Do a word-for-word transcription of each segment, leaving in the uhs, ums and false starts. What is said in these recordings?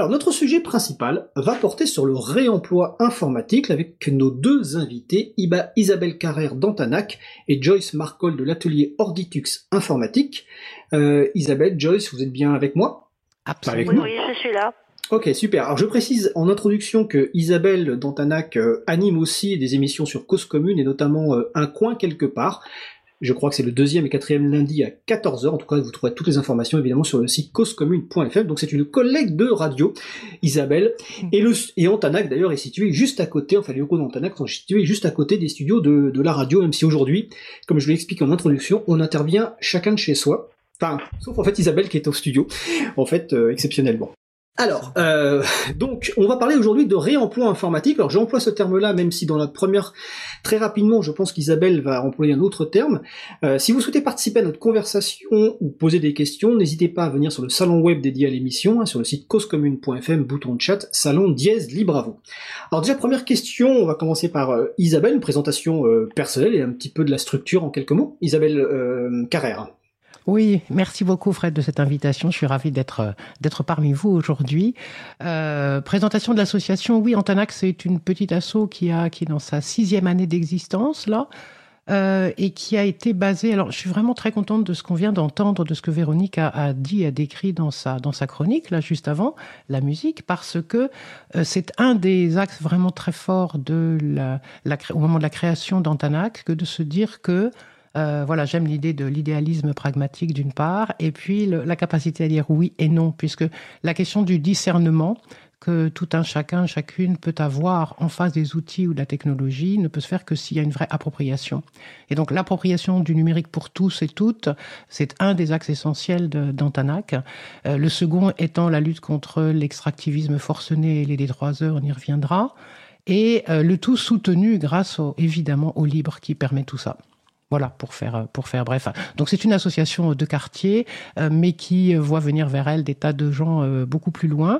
Alors, notre sujet principal va porter sur le réemploi informatique avec nos deux invités, Iba- Isabelle Carrère d'Antanac et Joyce Marcol de l'atelier Orditux Informatique. Euh, Isabelle, Joyce, vous êtes bien avec moi? Absolument. Avec Oui, oui, je suis là. Ok, super. Alors je précise en introduction que Isabelle d'Antanac euh, anime aussi des émissions sur Cause Commune et notamment euh, Un coin quelque part. Je crois que c'est le deuxième et quatrième lundi à quatorze heures. En tout cas, vous trouverez toutes les informations évidemment sur le site cause commune point f m. Donc c'est une collègue de radio, Isabelle. Et, le, et Antanac d'ailleurs est situé juste à côté, enfin les locaux d'Antanac sont situés juste à côté des studios de, de la radio, même si aujourd'hui, comme je l'explique en introduction, on intervient chacun de chez soi. Enfin, sauf en fait Isabelle qui est au studio, en fait, euh, exceptionnellement. Alors, euh, donc, on va parler aujourd'hui de réemploi informatique. Alors, j'emploie ce terme-là, même si dans la première, très rapidement, je pense qu'Isabelle va employer un autre terme. Euh, si vous souhaitez participer à notre conversation ou poser des questions, n'hésitez pas à venir sur le salon web dédié à l'émission, hein, sur le site cause commune point f m, bouton de chat, salon dièse libre à vous. Alors déjà, première question, on va commencer par euh, Isabelle, une présentation euh, personnelle et un petit peu de la structure en quelques mots. Isabelle euh, Carrère. Oui, merci beaucoup Fred de cette invitation. Je suis ravi d'être d'être parmi vous aujourd'hui. Euh, présentation de l'association. Oui, Antanac, c'est une petite asso qui a qui est dans sa sixième année d'existence là. Euh, et qui a été basée. Alors, je suis vraiment très contente de ce qu'on vient d'entendre, de ce que Véronique a, a dit, a décrit dans sa dans sa chronique là juste avant la musique, parce que euh, c'est un des axes vraiment très forts de la, la au moment de la création d'Antanac, que de se dire que Euh, voilà, j'aime l'idée de l'idéalisme pragmatique d'une part, et puis le, la capacité à dire oui et non, puisque la question du discernement que tout un chacun, chacune peut avoir en face des outils ou de la technologie ne peut se faire que s'il y a une vraie appropriation. Et donc l'appropriation du numérique pour tous et toutes, c'est un des axes essentiels de, d'Antanac. Euh, le second étant la lutte contre l'extractivisme forcené et les trois heures, on y reviendra. Et euh, le tout soutenu grâce au, évidemment au libre qui permet tout ça. Voilà, pour faire, pour faire bref. Donc c'est une association de quartier, euh, mais qui voit venir vers elle des tas de gens euh, beaucoup plus loin,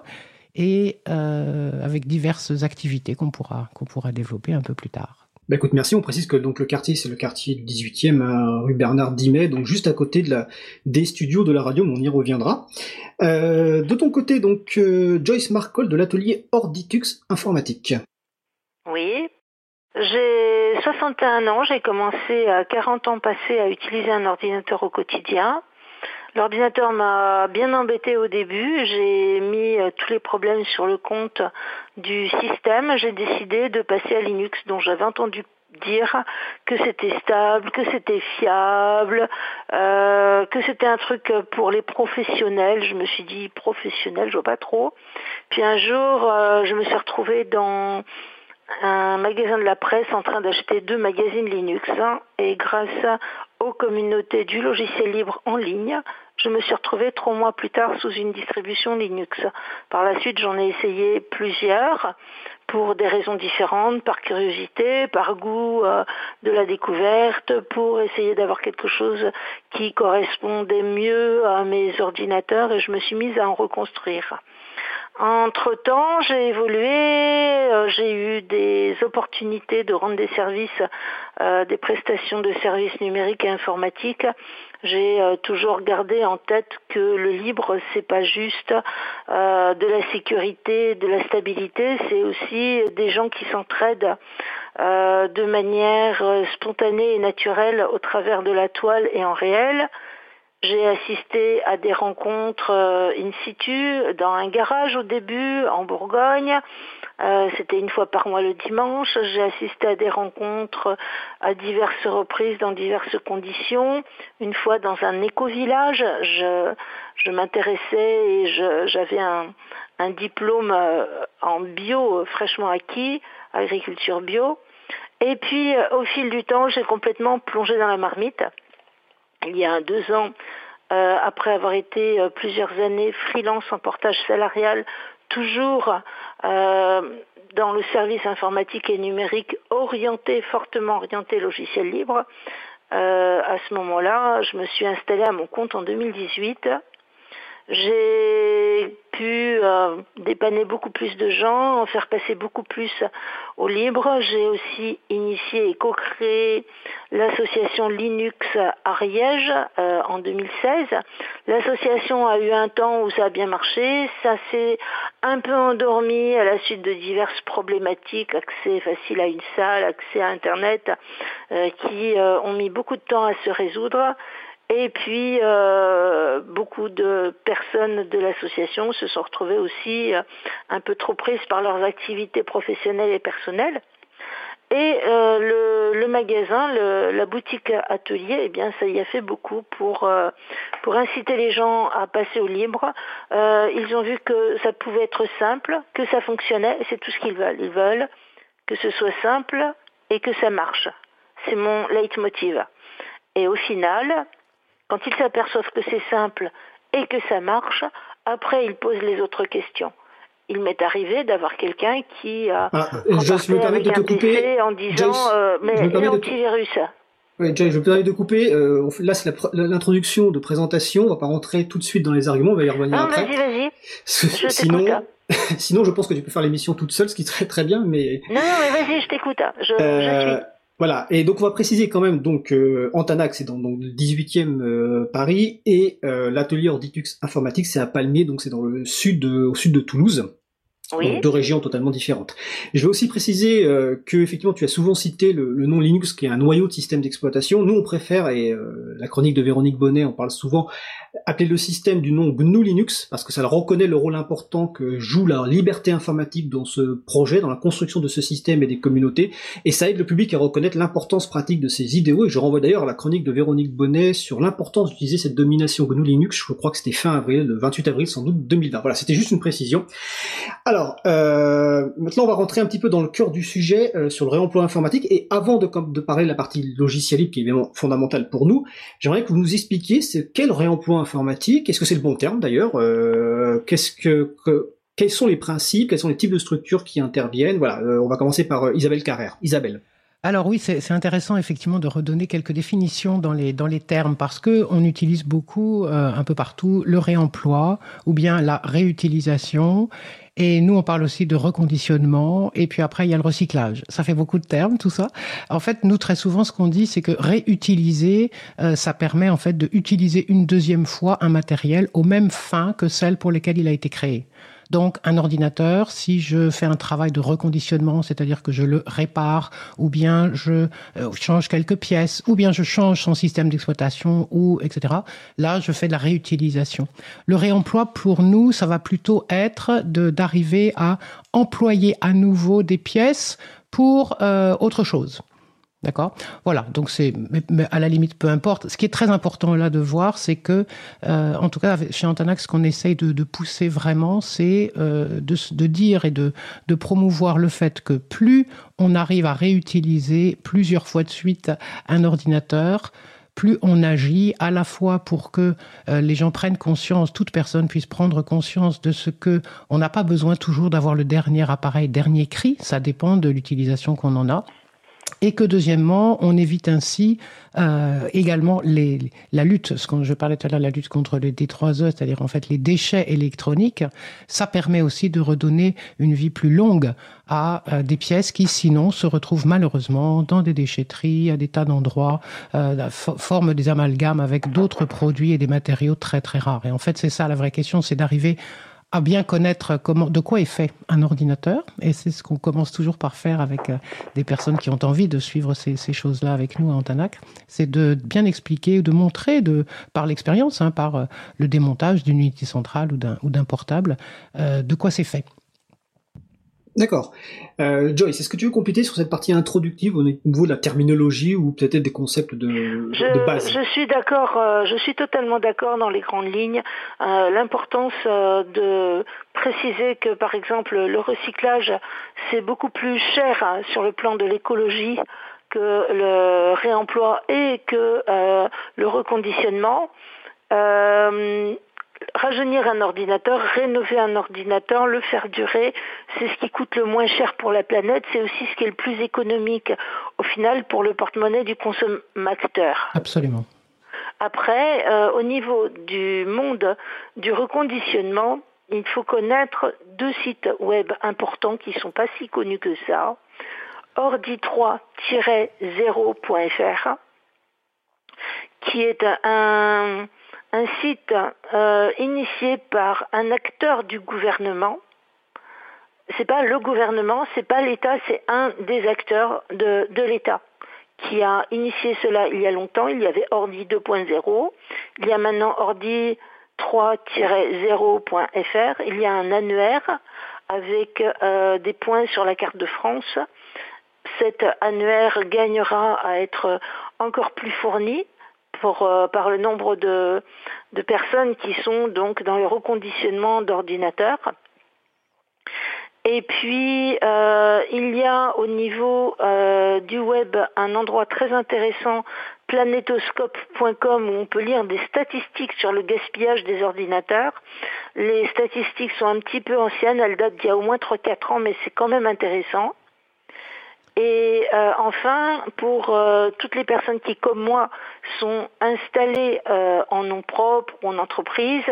et euh, avec diverses activités qu'on pourra, qu'on pourra développer un peu plus tard. Bah écoute, merci. On précise que donc le quartier, c'est le quartier du dix-huitième, euh, rue Bernard Dimet, donc juste à côté de la, des studios de la radio, mais on y reviendra. Euh, de ton côté, donc, euh, Joyce Marcol de l'atelier Orditux Informatique. Oui. J'ai soixante et un ans, j'ai commencé à quarante ans passés à utiliser un ordinateur au quotidien. L'ordinateur m'a bien embêté au début, j'ai mis tous les problèmes sur le compte du système, j'ai décidé de passer à Linux, dont j'avais entendu dire que c'était stable, que c'était fiable, euh, que c'était un truc pour les professionnels. Je me suis dit professionnel, je vois pas trop. Puis un jour, euh, je me suis retrouvée dans un magasin de la presse en train d'acheter deux magazines Linux, hein, et grâce aux communautés du logiciel libre en ligne, je me suis retrouvée trois mois plus tard sous une distribution Linux. Par la suite, j'en ai essayé plusieurs pour des raisons différentes, par curiosité, par goût euh, de la découverte, pour essayer d'avoir quelque chose qui correspondait mieux à mes ordinateurs, et je me suis mise à en reconstruire. Entre-temps, j'ai évolué, euh, j'ai eu des opportunités de rendre des services, euh, des prestations de services numériques et informatiques. J'ai euh, toujours gardé en tête que le libre, c'est pas juste euh, de la sécurité, de la stabilité, c'est aussi des gens qui s'entraident euh, de manière spontanée et naturelle au travers de la toile et en réel. J'ai assisté à des rencontres euh, in situ, dans un garage au début, en Bourgogne. Euh, c'était une fois par mois le dimanche. J'ai assisté à des rencontres à diverses reprises, dans diverses conditions. Une fois dans un éco-village, je, je m'intéressais et je, j'avais un, un diplôme euh, en bio euh, fraîchement acquis, agriculture bio. Et puis, euh, au fil du temps, j'ai complètement plongé dans la marmite. Il y a deux ans, euh, après avoir été euh, plusieurs années freelance en portage salarial, toujours euh, dans le service informatique et numérique orienté, fortement orienté logiciel libre, euh, à ce moment-là, je me suis installée à mon compte en deux mille dix-huit. J'ai pu euh, dépanner beaucoup plus de gens, en faire passer beaucoup plus au libre. J'ai aussi initié et co-créé l'association Linux Ariège euh, en deux mille seize. L'association a eu un temps où ça a bien marché. Ça s'est un peu endormi à la suite de diverses problématiques, accès facile à une salle, accès à Internet, euh, qui euh, ont mis beaucoup de temps à se résoudre. Et puis, euh, beaucoup de personnes de l'association se sont retrouvées aussi euh, un peu trop prises par leurs activités professionnelles et personnelles. Et euh, le, le magasin, le, la boutique atelier, eh bien, ça y a fait beaucoup pour euh, pour inciter les gens à passer au libre. Euh, ils ont vu que ça pouvait être simple, que ça fonctionnait, et c'est tout ce qu'ils veulent. Ils veulent que ce soit simple et que ça marche. C'est mon leitmotiv. Et au final, quand ils s'aperçoivent que c'est simple et que ça marche, après ils posent les autres questions. Il m'est arrivé d'avoir quelqu'un qui a ah, je me permets de te couper en disant Joyce, euh, mais l'antivirus. Te... Oui, Joyce, je me permets de couper. Euh, là, c'est la, l'introduction de présentation. On va pas rentrer tout de suite dans les arguments. On va y revenir non, après. Vas-y, vas-y. Je sinon, sinon, je pense que tu peux faire l'émission toute seule, ce qui est très très bien. Mais non, non, mais vas-y, je t'écoute. Je, euh, je suis. Voilà, et donc on va préciser quand même, donc euh, Antanac c'est dans, dans le dix-huitième euh, Paris, et euh, l'atelier Orditux Informatique c'est à Palmiers, donc c'est dans le sud de, au sud de Toulouse. Oui. Donc deux régions totalement différentes. Je vais aussi préciser euh, que effectivement tu as souvent cité le, le nom Linux qui est un noyau de système d'exploitation. Nous on préfère, et euh, la chronique de Véronique Bonnet en parle souvent, appeler le système du nom G N U Linux parce que ça reconnaît le rôle important que joue la liberté informatique dans ce projet, dans la construction de ce système et des communautés, et ça aide le public à reconnaître l'importance pratique de ces idéaux. Et je renvoie d'ailleurs à la chronique de Véronique Bonnet sur l'importance d'utiliser cette domination G N U Linux. Je crois que c'était fin avril, le vingt-huit avril sans doute deux mille vingt. Voilà, c'était juste une précision. Alors Alors, euh, maintenant on va rentrer un petit peu dans le cœur du sujet euh, sur le réemploi informatique, et avant de, de parler de la partie logicielle libre qui est évidemment fondamentale pour nous, j'aimerais que vous nous expliquiez c'est quel réemploi informatique, est-ce que c'est le bon terme d'ailleurs, euh, qu'est-ce que, que quels sont les principes, quels sont les types de structures qui interviennent. Voilà, euh, on va commencer par euh, Isabelle Carrère. Isabelle. Alors oui, c'est, c'est intéressant effectivement de redonner quelques définitions dans les dans les termes parce que on utilise beaucoup euh, un peu partout le réemploi ou bien la réutilisation. Et nous, on parle aussi de reconditionnement. Et puis après, il y a le recyclage. Ça fait beaucoup de termes, tout ça. En fait, nous, très souvent, ce qu'on dit, c'est que réutiliser, euh, ça permet en fait d'utiliser une deuxième fois un matériel aux mêmes fins que celles pour lesquelles il a été créé. Donc, un ordinateur, si je fais un travail de reconditionnement, c'est-à-dire que je le répare, ou bien je euh, change quelques pièces, ou bien je change son système d'exploitation, ou et cetera. Là, je fais de la réutilisation. Le réemploi, pour nous, ça va plutôt être de, d'arriver à employer à nouveau des pièces pour euh, autre chose. D'accord ? Voilà, donc c'est, mais, mais à la limite, peu importe. Ce qui est très important là de voir, c'est que, euh, en tout cas, chez Antanac, ce qu'on essaye de, de pousser vraiment, c'est euh, de, de dire et de, de promouvoir le fait que plus on arrive à réutiliser plusieurs fois de suite un ordinateur, plus on agit à la fois pour que euh, les gens prennent conscience, toute personne puisse prendre conscience de ce que on n'a pas besoin toujours d'avoir le dernier appareil, dernier cri, ça dépend de l'utilisation qu'on en a. Et que deuxièmement, on évite ainsi euh, également les, la lutte, ce que je parlais tout à l'heure, la lutte contre les D trois E, c'est-à-dire en fait les déchets électroniques. Ça permet aussi de redonner une vie plus longue à euh, des pièces qui sinon se retrouvent malheureusement dans des déchetteries, à des tas d'endroits, euh, forment des amalgames avec d'autres produits et des matériaux très très rares. Et en fait, c'est ça la vraie question, c'est d'arriver à bien connaître comment, de quoi est fait un ordinateur. Et c'est ce qu'on commence toujours par faire avec euh, des personnes qui ont envie de suivre ces, ces choses-là avec nous à Antanac. C'est de bien expliquer, de montrer de, par l'expérience, hein, par euh, le démontage d'une unité centrale ou d'un, ou d'un portable, euh, de quoi c'est fait. D'accord. Euh, Joyce, est-ce que tu veux compléter sur cette partie introductive au niveau de la terminologie ou peut-être des concepts de, je, de base? Je suis d'accord, euh, je suis totalement d'accord dans les grandes lignes. Euh, l'importance euh, de préciser que, par exemple, le recyclage, c'est beaucoup plus cher hein, sur le plan de l'écologie que le réemploi et que euh, le reconditionnement. Euh, Rajeunir un ordinateur, rénover un ordinateur, le faire durer, c'est ce qui coûte le moins cher pour la planète, c'est aussi ce qui est le plus économique au final pour le porte-monnaie du consommateur. Absolument. Après, euh, au niveau du monde du reconditionnement, il faut connaître deux sites web importants qui ne sont pas si connus que ça. ordi trois tiret zéro point f r, qui est un, un site euh, initié par un acteur du gouvernement. C'est pas le gouvernement, c'est pas l'État, c'est un des acteurs de, de l'État qui a initié cela il y a longtemps. Il y avait Ordi deux point zéro, il y a maintenant Ordi trois tiret zéro point f r, il y a un annuaire avec euh, des points sur la carte de France. Cet annuaire gagnera à être encore plus fourni pour, euh, par le nombre de, de personnes qui sont donc dans le reconditionnement d'ordinateurs. Et puis, euh, il y a au niveau euh, du web un endroit très intéressant, planetoscope point com, où on peut lire des statistiques sur le gaspillage des ordinateurs. Les statistiques sont un petit peu anciennes, elles datent d'il y a au moins trois quatre ans, mais c'est quand même intéressant. Et euh, enfin, pour euh, toutes les personnes qui, comme moi, sont installées euh, en nom propre ou en entreprise,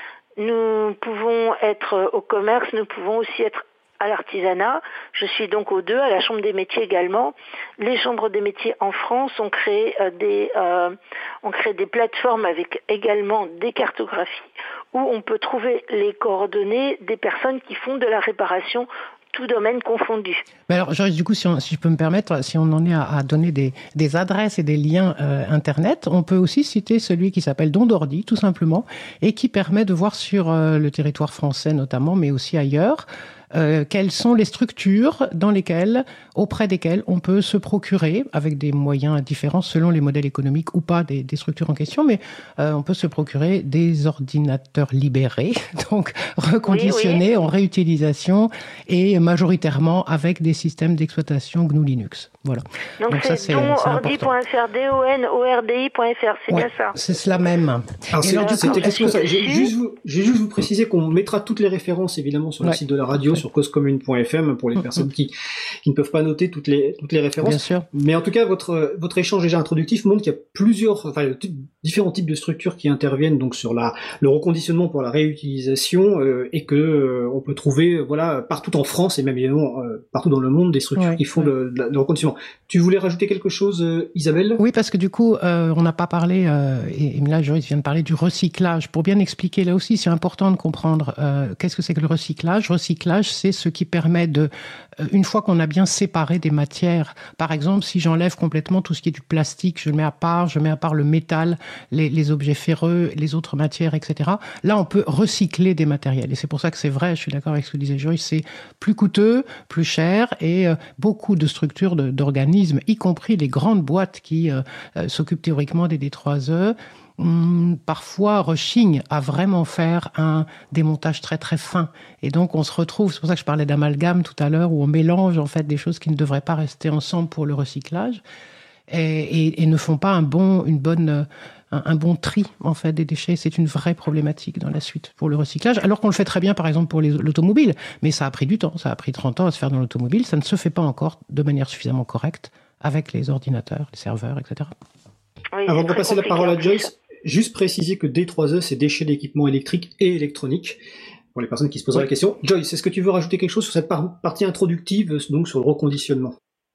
nous pouvons être au commerce, nous pouvons aussi être à l'artisanat. Je suis donc aux deux, à la Chambre des métiers également. Les chambres des métiers en France ont créé euh, des euh, ont créé des plateformes avec également des cartographies où on peut trouver les coordonnées des personnes qui font de la réparation, tout domaine confondu. Mais alors, Joyce, du coup, si, on, si je peux me permettre, si on en est à, à donner des, des adresses et des liens euh, Internet, on peut aussi citer celui qui s'appelle Don d'Ordi, tout simplement, et qui permet de voir sur euh, le territoire français notamment, mais aussi ailleurs, Euh, quelles sont les structures dans lesquelles, auprès desquelles on peut se procurer, avec des moyens différents selon les modèles économiques ou pas des, des structures en question, mais euh, on peut se procurer des ordinateurs libérés, donc reconditionnés, oui, oui, en réutilisation et majoritairement avec des systèmes d'exploitation G N U Linux. Voilà. Donc, donc c'est, c'est don ordi point f r, D O N O R D I point f r, c'est ouais, bien ça. C'est cela même. Alors, c'est, alors, du coup, c'était question ça. J'ai juste vous, j'ai juste vous préciser qu'on mettra toutes les références évidemment sur le ouais. site de la radio, sur cause commune point f m pour les personnes qui, qui ne peuvent pas noter toutes les, toutes les références. Bien sûr. Mais en tout cas, votre, votre échange déjà introductif montre qu'il y a plusieurs, enfin, différents types de structures qui interviennent donc sur la, le reconditionnement pour la réutilisation, euh, et que, euh, on peut trouver, voilà, partout en France et même évidemment, euh, partout dans le monde des structures ouais, qui font ouais. le, le reconditionnement. Tu voulais rajouter quelque chose, euh, Isabelle? Oui, parce que du coup, euh, on n'a pas parlé, euh, et, et là, Joyce vient de parler du recyclage. Pour bien expliquer, là aussi, c'est important de comprendre, euh, qu'est-ce que c'est que le recyclage. Recyclage, c'est ce qui permet de, une fois qu'on a bien séparé des matières, par exemple, si j'enlève complètement tout ce qui est du plastique, je le mets à part, je mets à part le métal, les, les objets ferreux, les autres matières, et cetera. Là, on peut recycler des matériels. Et c'est pour ça que c'est vrai, je suis d'accord avec ce que disait Joyce, c'est plus coûteux, plus cher, et euh, beaucoup de structures de, d'organismes, y compris les grandes boîtes qui euh, euh, s'occupent théoriquement des D trois E, parfois rechigne à vraiment faire un démontage très très fin. Et donc on se retrouve, c'est pour ça que je parlais d'amalgame tout à l'heure, où on mélange en fait des choses qui ne devraient pas rester ensemble pour le recyclage, et, et, et ne font pas un bon, une bonne, un, un bon tri en fait des déchets. C'est une vraie problématique dans la suite pour le recyclage, alors qu'on le fait très bien par exemple pour les, l'automobile, mais ça a pris du temps, ça a pris trente ans à se faire dans l'automobile, ça ne se fait pas encore de manière suffisamment correcte avec les ordinateurs, les serveurs, et cetera. Oui, avant de passer la parole à Joyce, juste préciser que D trois E, c'est déchets d'équipements électriques et électroniques, pour les personnes qui se poseraient oui. la question. Joyce, est-ce que tu veux rajouter quelque chose sur cette par- partie introductive, donc sur le reconditionnement?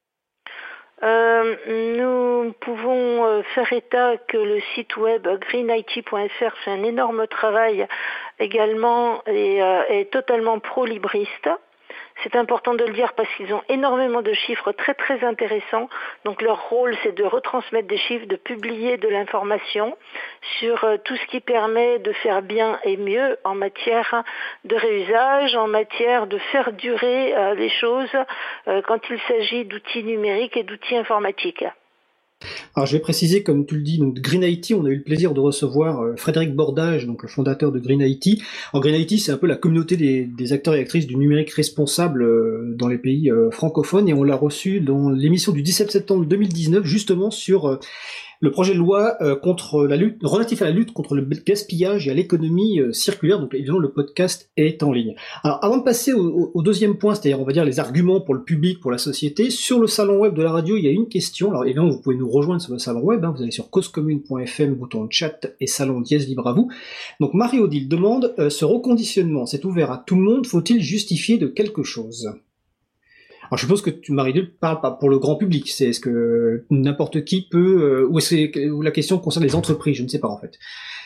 euh, Nous pouvons faire état que le site web green I T point f r fait un énorme travail également et euh, est totalement pro-libriste. C'est important de le dire parce qu'ils ont énormément de chiffres très très intéressants. Donc leur rôle, c'est de retransmettre des chiffres, de publier de l'information sur euh, tout ce qui permet de faire bien et mieux en matière de réusage, en matière de faire durer euh, les choses euh, quand il s'agit d'outils numériques et d'outils informatiques. Alors je vais préciser, comme tu le dis, donc Green I T, on a eu le plaisir de recevoir euh, Frédéric Bordage, donc le fondateur de Green I T. En Green I T, c'est un peu la communauté des, des acteurs et actrices du numérique responsable euh, dans les pays euh, francophones, et on l'a reçu dans l'émission du dix-sept septembre deux mille dix-neuf, justement sur euh, le projet de loi euh, contre la lutte, relatif à la lutte contre le gaspillage et à l'économie euh, circulaire. Donc évidemment, le podcast est en ligne. Alors, avant de passer au, au, au deuxième point, c'est-à-dire, on va dire, les arguments pour le public, pour la société, sur le salon web de la radio, il y a une question. Alors évidemment, vous pouvez nous rejoindre sur le salon web, hein, vous allez sur causecommune point f m, bouton chat et salon dièse libre à vous. Donc Marie-Odile demande, euh, ce reconditionnement, c'est ouvert à tout le monde, faut-il justifier de quelque chose ? Alors je suppose que tu, Marie-Odile, parles pas pour le grand public, c'est est-ce que n'importe qui peut, euh, ou est-ce ou la question concerne les entreprises, je ne sais pas en fait.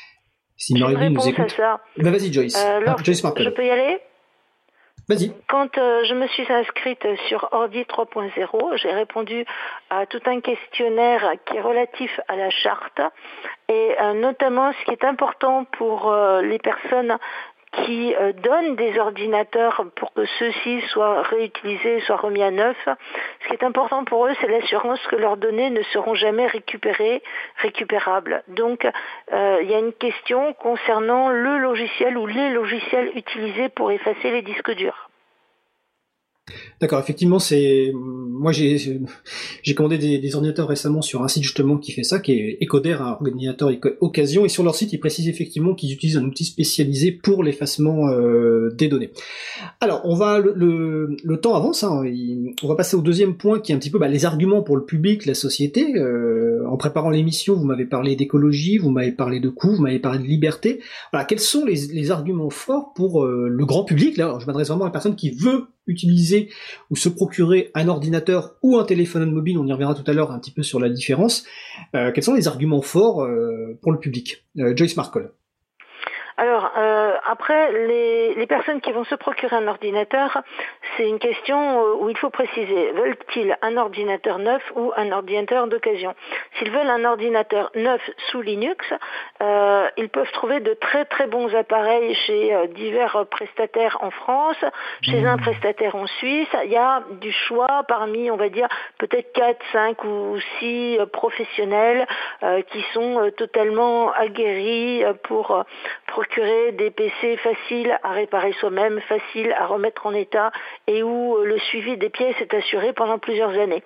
Si Marie-Odile nous écoute. Ben vas-y Joyce. Euh, alors, ah, Joyce Martel. Je peux y aller ? Vas-y. Quand euh, je me suis inscrite sur Ordi trois point zéro, j'ai répondu à tout un questionnaire qui est relatif à la charte, et euh, notamment ce qui est important pour euh, les personnes qui euh, donnent des ordinateurs pour que ceux-ci soient réutilisés, soient remis à neuf. Ce qui est important pour eux, c'est l'assurance que leurs données ne seront jamais récupérées, récupérables. Donc, euh, il y a une question concernant le logiciel ou les logiciels utilisés pour effacer les disques durs. D'accord, effectivement, c'est moi j'ai j'ai commandé des, des ordinateurs récemment sur un site justement qui fait ça, qui est Ecoder, un ordinateur occasion, et sur leur site ils précisent effectivement qu'ils utilisent un outil spécialisé pour l'effacement euh, des données. Alors on va le, le, le temps avance, hein, il, on va passer au deuxième point qui est un petit peu bah, les arguments pour le public, la société. Euh, en préparant l'émission, vous m'avez parlé d'écologie, vous m'avez parlé de coûts, vous m'avez parlé de liberté. Voilà, quels sont les, les arguments forts pour euh, le grand public là? Alors, je m'adresse vraiment à la personne qui veut utiliser ou se procurer un ordinateur ou un téléphone mobile, on y reviendra tout à l'heure un petit peu sur la différence. Euh, quels sont les arguments forts euh, pour le public ? euh, Joyce Markel. Alors, euh, après, les, les personnes qui vont se procurer un ordinateur, c'est une question où il faut préciser. Veulent-ils un ordinateur neuf ou un ordinateur d'occasion ? S'ils veulent un ordinateur neuf sous Linux, euh, ils peuvent trouver de très très bons appareils chez euh, divers prestataires en France, chez un prestataire en Suisse. Il y a du choix parmi, on va dire, peut-être quatre, cinq ou six euh, professionnels euh, qui sont euh, totalement aguerris euh, pour euh, procurer des P C faciles à réparer soi-même, faciles à remettre en état et où le suivi des pièces est assuré pendant plusieurs années.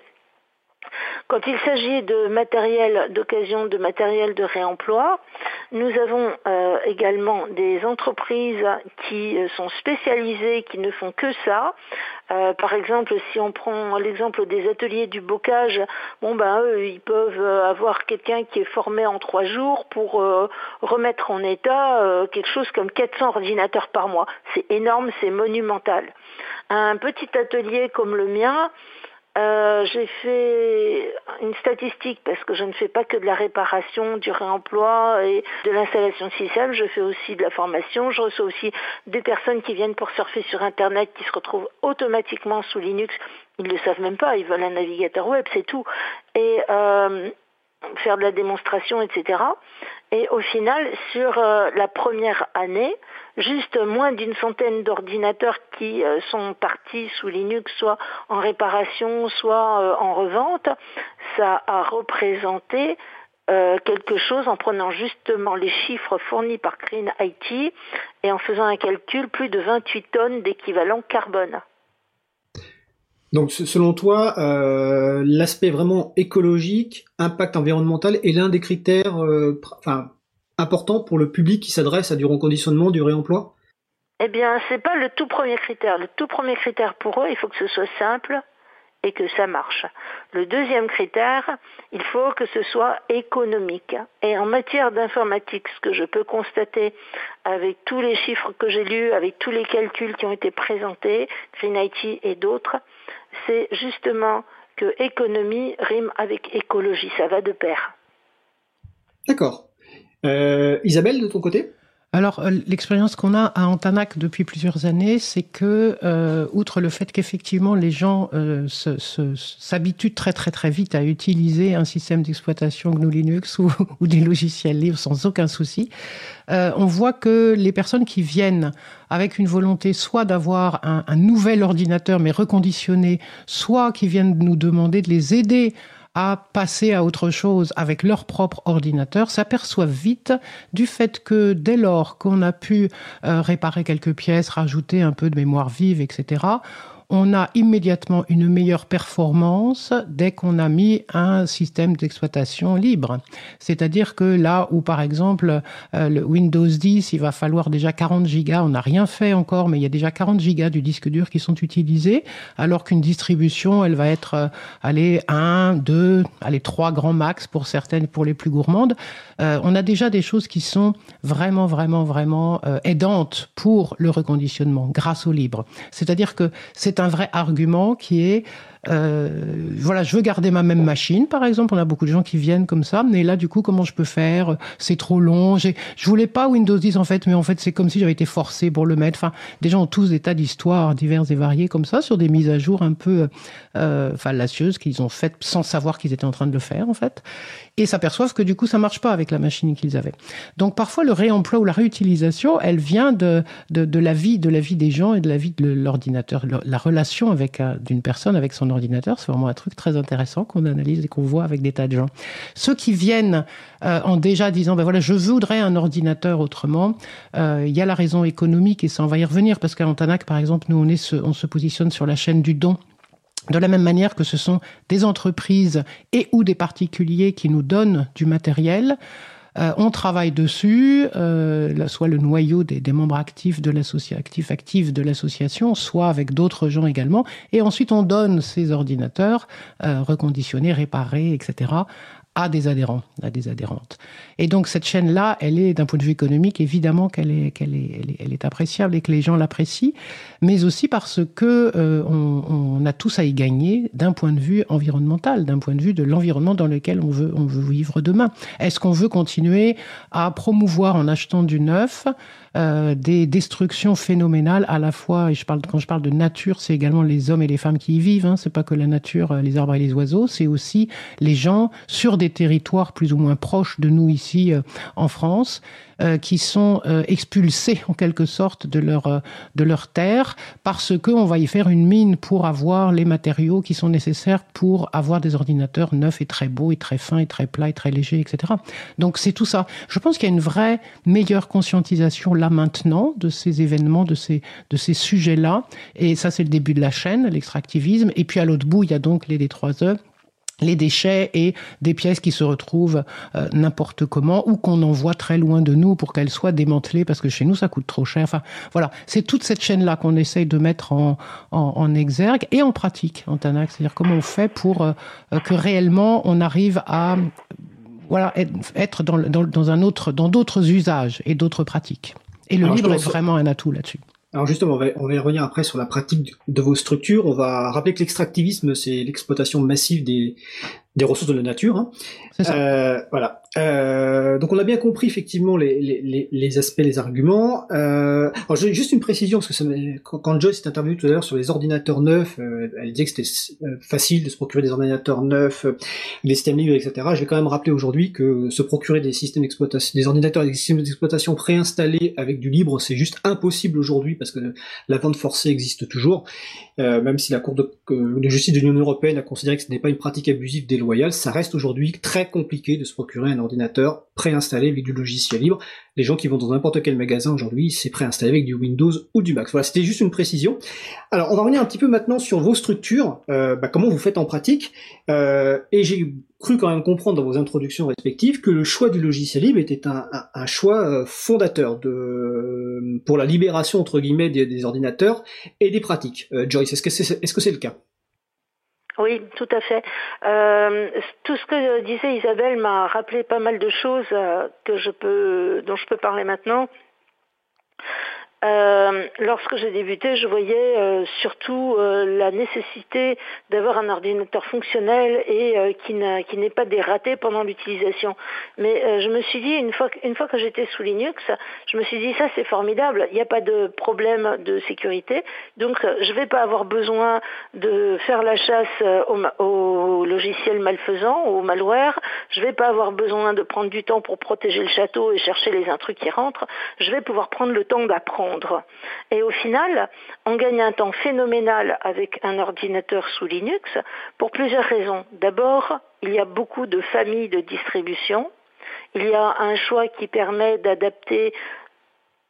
Quand il s'agit de matériel d'occasion, de matériel de réemploi, nous avons euh, également des entreprises qui sont spécialisées, qui ne font que ça. Euh, par exemple, si on prend l'exemple des ateliers du bocage, bon ben eux, ils peuvent avoir quelqu'un qui est formé en trois jours pour euh, remettre en état euh, quelque chose comme quatre cents ordinateurs par mois. C'est énorme, c'est monumental. Un petit atelier comme le mien, Euh, j'ai fait une statistique parce que je ne fais pas que de la réparation, du réemploi et de l'installation de système, je fais aussi de la formation, je reçois aussi des personnes qui viennent pour surfer sur Internet qui se retrouvent automatiquement sous Linux, ils ne le savent même pas, ils veulent un navigateur web, c'est tout, et euh, faire de la démonstration, et cetera. Et au final, sur euh, la première année, juste moins d'une centaine d'ordinateurs qui euh, sont partis sous Linux, soit en réparation, soit euh, en revente, ça a représenté euh, quelque chose en prenant justement les chiffres fournis par Green I T et en faisant un calcul, plus de vingt-huit tonnes d'équivalent carbone. Donc selon toi, euh, l'aspect vraiment écologique, impact environnemental est l'un des critères euh, pr- enfin, importants pour le public qui s'adresse à du reconditionnement, du réemploi ? Eh bien, c'est pas le tout premier critère. Le tout premier critère pour eux, il faut que ce soit simple et que ça marche. Le deuxième critère, il faut que ce soit économique. Et en matière d'informatique, ce que je peux constater avec tous les chiffres que j'ai lus, avec tous les calculs qui ont été présentés, Green I T et d'autres, c'est justement que économie rime avec écologie, ça va de pair. D'accord. Euh, Isabelle, de ton côté ? Alors, l'expérience qu'on a à Antanac depuis plusieurs années, c'est que, euh, outre le fait qu'effectivement les gens euh, se, se, s'habituent très très très vite à utiliser un système d'exploitation G N U Linux ou, ou des logiciels libres sans aucun souci, euh, on voit que les personnes qui viennent avec une volonté soit d'avoir un, un nouvel ordinateur mais reconditionné, soit qui viennent nous demander de les aider à passer à autre chose avec leur propre ordinateur, s'aperçoivent vite du fait que dès lors qu'on a pu euh, réparer quelques pièces, rajouter un peu de mémoire vive, et cetera, on a immédiatement une meilleure performance dès qu'on a mis un système d'exploitation libre. C'est-à-dire que là où, par exemple, euh, le Windows dix, il va falloir déjà quarante gigas, on n'a rien fait encore, mais il y a déjà quarante gigas du disque dur qui sont utilisés, alors qu'une distribution, elle va être, euh, allez, un, deux, allez, trois grands max pour certaines, pour les plus gourmandes. Euh, on a déjà des choses qui sont vraiment, vraiment, vraiment euh, aidantes pour le reconditionnement grâce au libre. C'est-à-dire que c'est un vrai argument qui est Euh, voilà, je veux garder ma même machine, par exemple. On a beaucoup de gens qui viennent comme ça, mais là, du coup, comment je peux faire? C'est trop long. J'ai, je voulais pas Windows dix, en fait, mais en fait, c'est comme si j'avais été forcé pour le mettre. Enfin, des gens ont tous des tas d'histoires diverses et variées comme ça, sur des mises à jour un peu euh, fallacieuses qu'ils ont faites sans savoir qu'ils étaient en train de le faire, en fait. Et s'aperçoivent que, du coup, ça marche pas avec la machine qu'ils avaient. Donc, parfois, le réemploi ou la réutilisation, elle vient de, de, de la vie, de la vie des gens et de la vie de l'ordinateur. La relation avec, d'une personne avec son ordinateur, c'est vraiment un truc très intéressant qu'on analyse et qu'on voit avec des tas de gens. Ceux qui viennent euh, en déjà disant, ben voilà, je voudrais un ordinateur autrement, euh, il y a la raison économique et ça, on va y revenir parce qu'à Antanac, par exemple, nous, on, est ce, on se positionne sur la chaîne du don. De la même manière que ce sont des entreprises et ou des particuliers qui nous donnent du matériel, euh, on travaille dessus, euh, soit le noyau des, des membres actifs de l'association, actifs, actifs de l'association, soit avec d'autres gens également, et ensuite on donne ces ordinateurs euh, reconditionnés, réparés, et cetera à des adhérents, à des adhérentes. Et donc cette chaîne-là, elle est, d'un point de vue économique, évidemment qu'elle est, qu'elle est, elle est, elle est appréciable et que les gens l'apprécient, mais aussi parce que euh, on, on a tous à y gagner d'un point de vue environnemental, d'un point de vue de l'environnement dans lequel on veut, on veut vivre demain. Est-ce qu'on veut continuer à promouvoir en achetant du neuf euh, des destructions phénoménales à la fois, et je parle, quand je parle de nature, c'est également les hommes et les femmes qui y vivent, hein, c'est pas que la nature, les arbres et les oiseaux, c'est aussi les gens sur des des territoires plus ou moins proches de nous ici euh, en France, euh, qui sont euh, expulsés en quelque sorte de leur, euh, de leur terre parce qu'on va y faire une mine pour avoir les matériaux qui sont nécessaires pour avoir des ordinateurs neufs et très beaux et très fins et très plats et très légers, et cetera. Donc c'est tout ça. Je pense qu'il y a une vraie meilleure conscientisation là maintenant de ces événements, de ces, de ces sujets-là. Et ça, c'est le début de la chaîne, l'extractivisme. Et puis à l'autre bout, il y a donc les D trois E, les déchets et des pièces qui se retrouvent euh, n'importe comment ou qu'on envoie très loin de nous pour qu'elles soient démantelées parce que chez nous ça coûte trop cher. Enfin voilà, c'est toute cette chaîne-là qu'on essaye de mettre en, en, en exergue et en pratique, Antanac. C'est-à-dire comment on fait pour euh, que réellement on arrive à voilà être dans, dans, dans un autre, dans d'autres usages et d'autres pratiques. Et le Alors, libre est vraiment un atout là-dessus. Alors justement, on va, on va y revenir après sur la pratique de vos structures. On va rappeler que l'extractivisme, c'est l'exploitation massive des, des ressources de la nature. Hein. C'est ça. Euh, voilà. Euh, donc on a bien compris effectivement les, les, les aspects, les arguments. Euh, alors j'ai juste une précision parce que ça, quand Joyce s'est intervenue tout à l'heure sur les ordinateurs neufs, euh, elle disait que c'était facile de se procurer des ordinateurs neufs, des systèmes libres, et cetera. Je vais quand même rappeler aujourd'hui que se procurer des systèmes d'exploitation, des ordinateurs et des systèmes d'exploitation préinstallés avec du libre, c'est juste impossible aujourd'hui parce que la vente forcée existe toujours. Euh, même si la Cour de, euh, de justice de l'Union européenne a considéré que ce n'est pas une pratique abusive déloyale, ça reste aujourd'hui très compliqué de se procurer un ordinateur préinstallé avec du logiciel libre. Les gens qui vont dans n'importe quel magasin aujourd'hui, c'est préinstallé avec du Windows ou du Mac. Voilà, c'était juste une précision. Alors, on va revenir un petit peu maintenant sur vos structures, euh, bah, comment vous faites en pratique. Euh, et j'ai cru quand même comprendre dans vos introductions respectives que le choix du logiciel libre était un, un, un choix fondateur de, pour la libération entre guillemets des, des ordinateurs et des pratiques. Euh, Joyce, est-ce que c'est, est-ce que c'est le cas ? Oui, tout à fait. Euh, tout ce que disait Isabelle m'a rappelé pas mal de choses euh, que je peux, dont je peux parler maintenant. Euh, lorsque j'ai débuté, je voyais euh, surtout euh, la nécessité d'avoir un ordinateur fonctionnel et euh, qui, n'a, qui n'est pas dératé pendant l'utilisation. Mais euh, je me suis dit, une fois, une fois que j'étais sous Linux, je me suis dit, ça c'est formidable, il n'y a pas de problème de sécurité, donc euh, je ne vais pas avoir besoin de faire la chasse euh, au, au logiciel malfaisant, au malware, je ne vais pas avoir besoin de prendre du temps pour protéger le château et chercher les intrus qui rentrent, je vais pouvoir prendre le temps d'apprendre. Et au final, on gagne un temps phénoménal avec un ordinateur sous Linux pour plusieurs raisons. D'abord, il y a beaucoup de familles de distribution. Il y a un choix qui permet d'adapter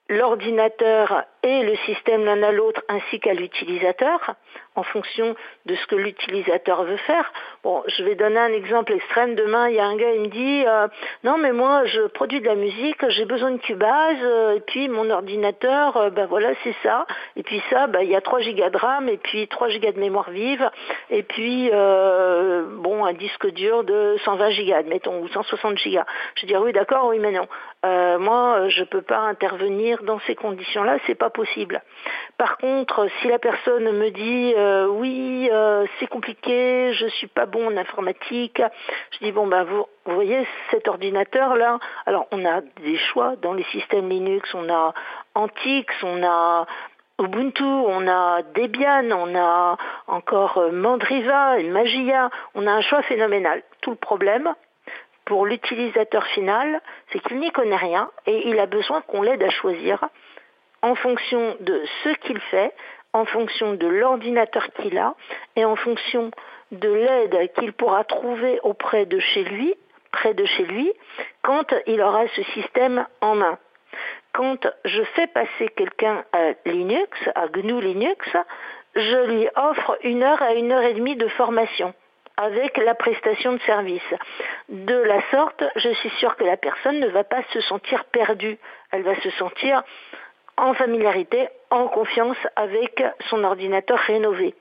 l'ordinateur et le système l'un à l'autre ainsi qu'à l'utilisateur en fonction de ce que l'utilisateur veut faire. Bon, je vais donner un exemple extrême. Demain, il y a un gars, il me dit euh, non mais moi je produis de la musique, j'ai besoin de Cubase euh, et puis mon ordinateur, euh, ben voilà c'est ça. Et puis ça, ben, il y a trois gigas de RAM et puis trois gigas de mémoire vive et puis euh, bon un disque dur de cent vingt gigas, admettons, ou cent soixante gigas. Je dis oui d'accord, oui mais non. Euh, moi je peux pas intervenir dans ces conditions-là, c'est pas possible. Par contre, si la personne me dit euh, oui, euh, c'est compliqué, je suis pas bon en informatique, je dis bon ben vous, vous voyez cet ordinateur là, alors on a des choix dans les systèmes Linux, on a Antix, on a Ubuntu, on a Debian, on a encore Mandriva et Magia, on a un choix phénoménal. Tout le problème pour l'utilisateur final, c'est qu'il n'y connaît rien et il a besoin qu'on l'aide à choisir en fonction de ce qu'il fait, en fonction de l'ordinateur qu'il a et en fonction de l'aide qu'il pourra trouver auprès de chez lui, près de chez lui, quand il aura ce système en main. Quand je fais passer quelqu'un à Linux, à G N U Linux, je lui offre une heure à une heure et demie de formation avec la prestation de service. De la sorte, je suis sûre que la personne ne va pas se sentir perdue. Elle va se sentir en familiarité, en confiance avec son ordinateur rénové.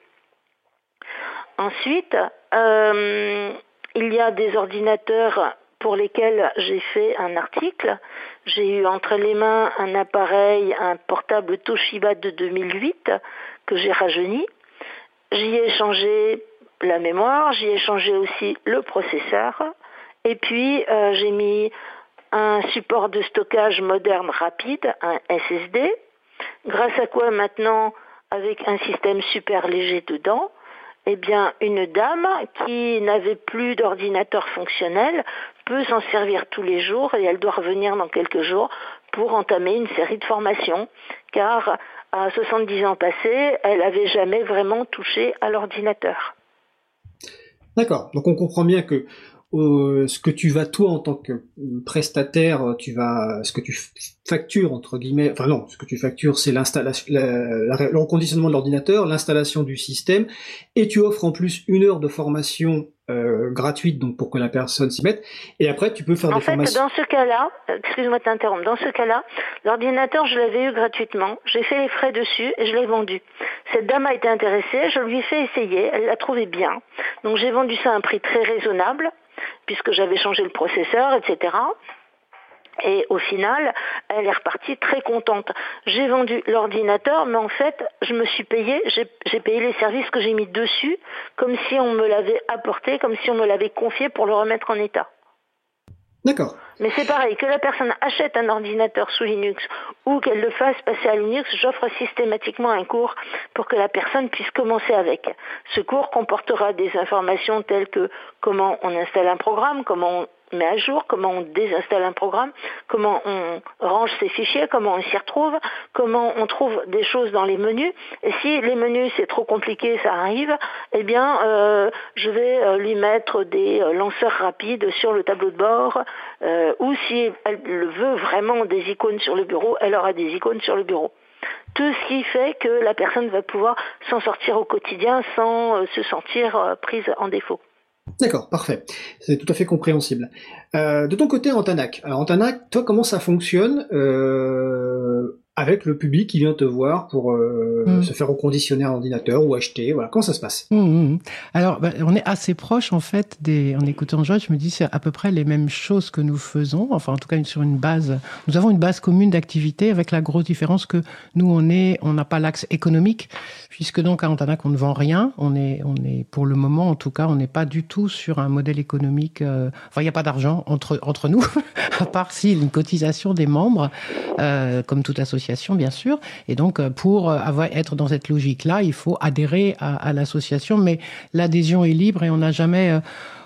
Ensuite, euh, il y a des ordinateurs pour lesquels j'ai fait un article. J'ai eu entre les mains un appareil, un portable Toshiba de deux mille huit que j'ai rajeuni. J'y ai changé la mémoire, j'y ai changé aussi le processeur. Et puis, euh, j'ai mis un support de stockage moderne rapide, un S S D, grâce à quoi maintenant, avec un système super léger dedans, eh bien, une dame qui n'avait plus d'ordinateur fonctionnel peut s'en servir tous les jours et elle doit revenir dans quelques jours pour entamer une série de formations, car à soixante-dix ans passés, elle n'avait jamais vraiment touché à l'ordinateur. D'accord, donc on comprend bien que Euh, ce que tu vas toi en tant que prestataire, tu vas, ce que tu factures entre guillemets, enfin non, ce que tu factures c'est l'installation, la, la, le reconditionnement de l'ordinateur, l'installation du système, et tu offres en plus une heure de formation euh, gratuite donc pour que la personne s'y mette. Et après tu peux faire en des fait, formations. Dans ce cas-là, excuse-moi de t'interrompre, dans ce cas-là, l'ordinateur je l'avais eu gratuitement, j'ai fait les frais dessus et je l'ai vendu. Cette dame a été intéressée, je lui ai fait essayer, elle l'a trouvé bien, donc j'ai vendu ça à un prix très raisonnable, puisque j'avais changé le processeur, et cetera. Et au final, elle est repartie très contente. J'ai vendu l'ordinateur, mais en fait, je me suis payé, j'ai, j'ai payé les services que j'ai mis dessus, comme si on me l'avait apporté, comme si on me l'avait confié pour le remettre en état. D'accord. Mais c'est pareil, que la personne achète un ordinateur sous Linux ou qu'elle le fasse passer à Linux, j'offre systématiquement un cours pour que la personne puisse commencer avec. Ce cours comportera des informations telles que comment on installe un programme, comment on met à jour, comment on désinstalle un programme, comment on range ses fichiers, comment on s'y retrouve, comment on trouve des choses dans les menus. Et si les menus c'est trop compliqué, ça arrive, eh bien euh, je vais euh, lui mettre des euh, lanceurs rapides sur le tableau de bord, euh, ou si elle veut vraiment des icônes sur le bureau, elle aura des icônes sur le bureau. Tout ce qui fait que la personne va pouvoir s'en sortir au quotidien sans euh, se sentir euh, prise en défaut. D'accord, parfait. C'est tout à fait compréhensible. Euh, de ton côté, Antanac. Alors, Antanac, toi, comment ça fonctionne euh, avec le public qui vient te voir pour euh, mmh. se faire reconditionner un ordinateur ou acheter, voilà, comment ça se passe? mmh. Alors, bah, on est assez proche, en fait, des... en écoutant Joël, je me dis c'est à peu près les mêmes choses que nous faisons, enfin, en tout cas, sur une base, nous avons une base commune d'activité avec la grosse différence que nous, on est, on n'a pas l'axe économique, puisque donc, à Antanac, on ne vend rien, on est, on est, pour le moment, en tout cas, on n'est pas du tout sur un modèle économique, euh... enfin, il n'y a pas d'argent entre, entre nous, à part si une cotisation des membres, euh, comme toute association, bien sûr. Et donc, pour avoir, être dans cette logique-là, il faut adhérer à, à l'association. Mais l'adhésion est libre et on n'a jamais... Euh,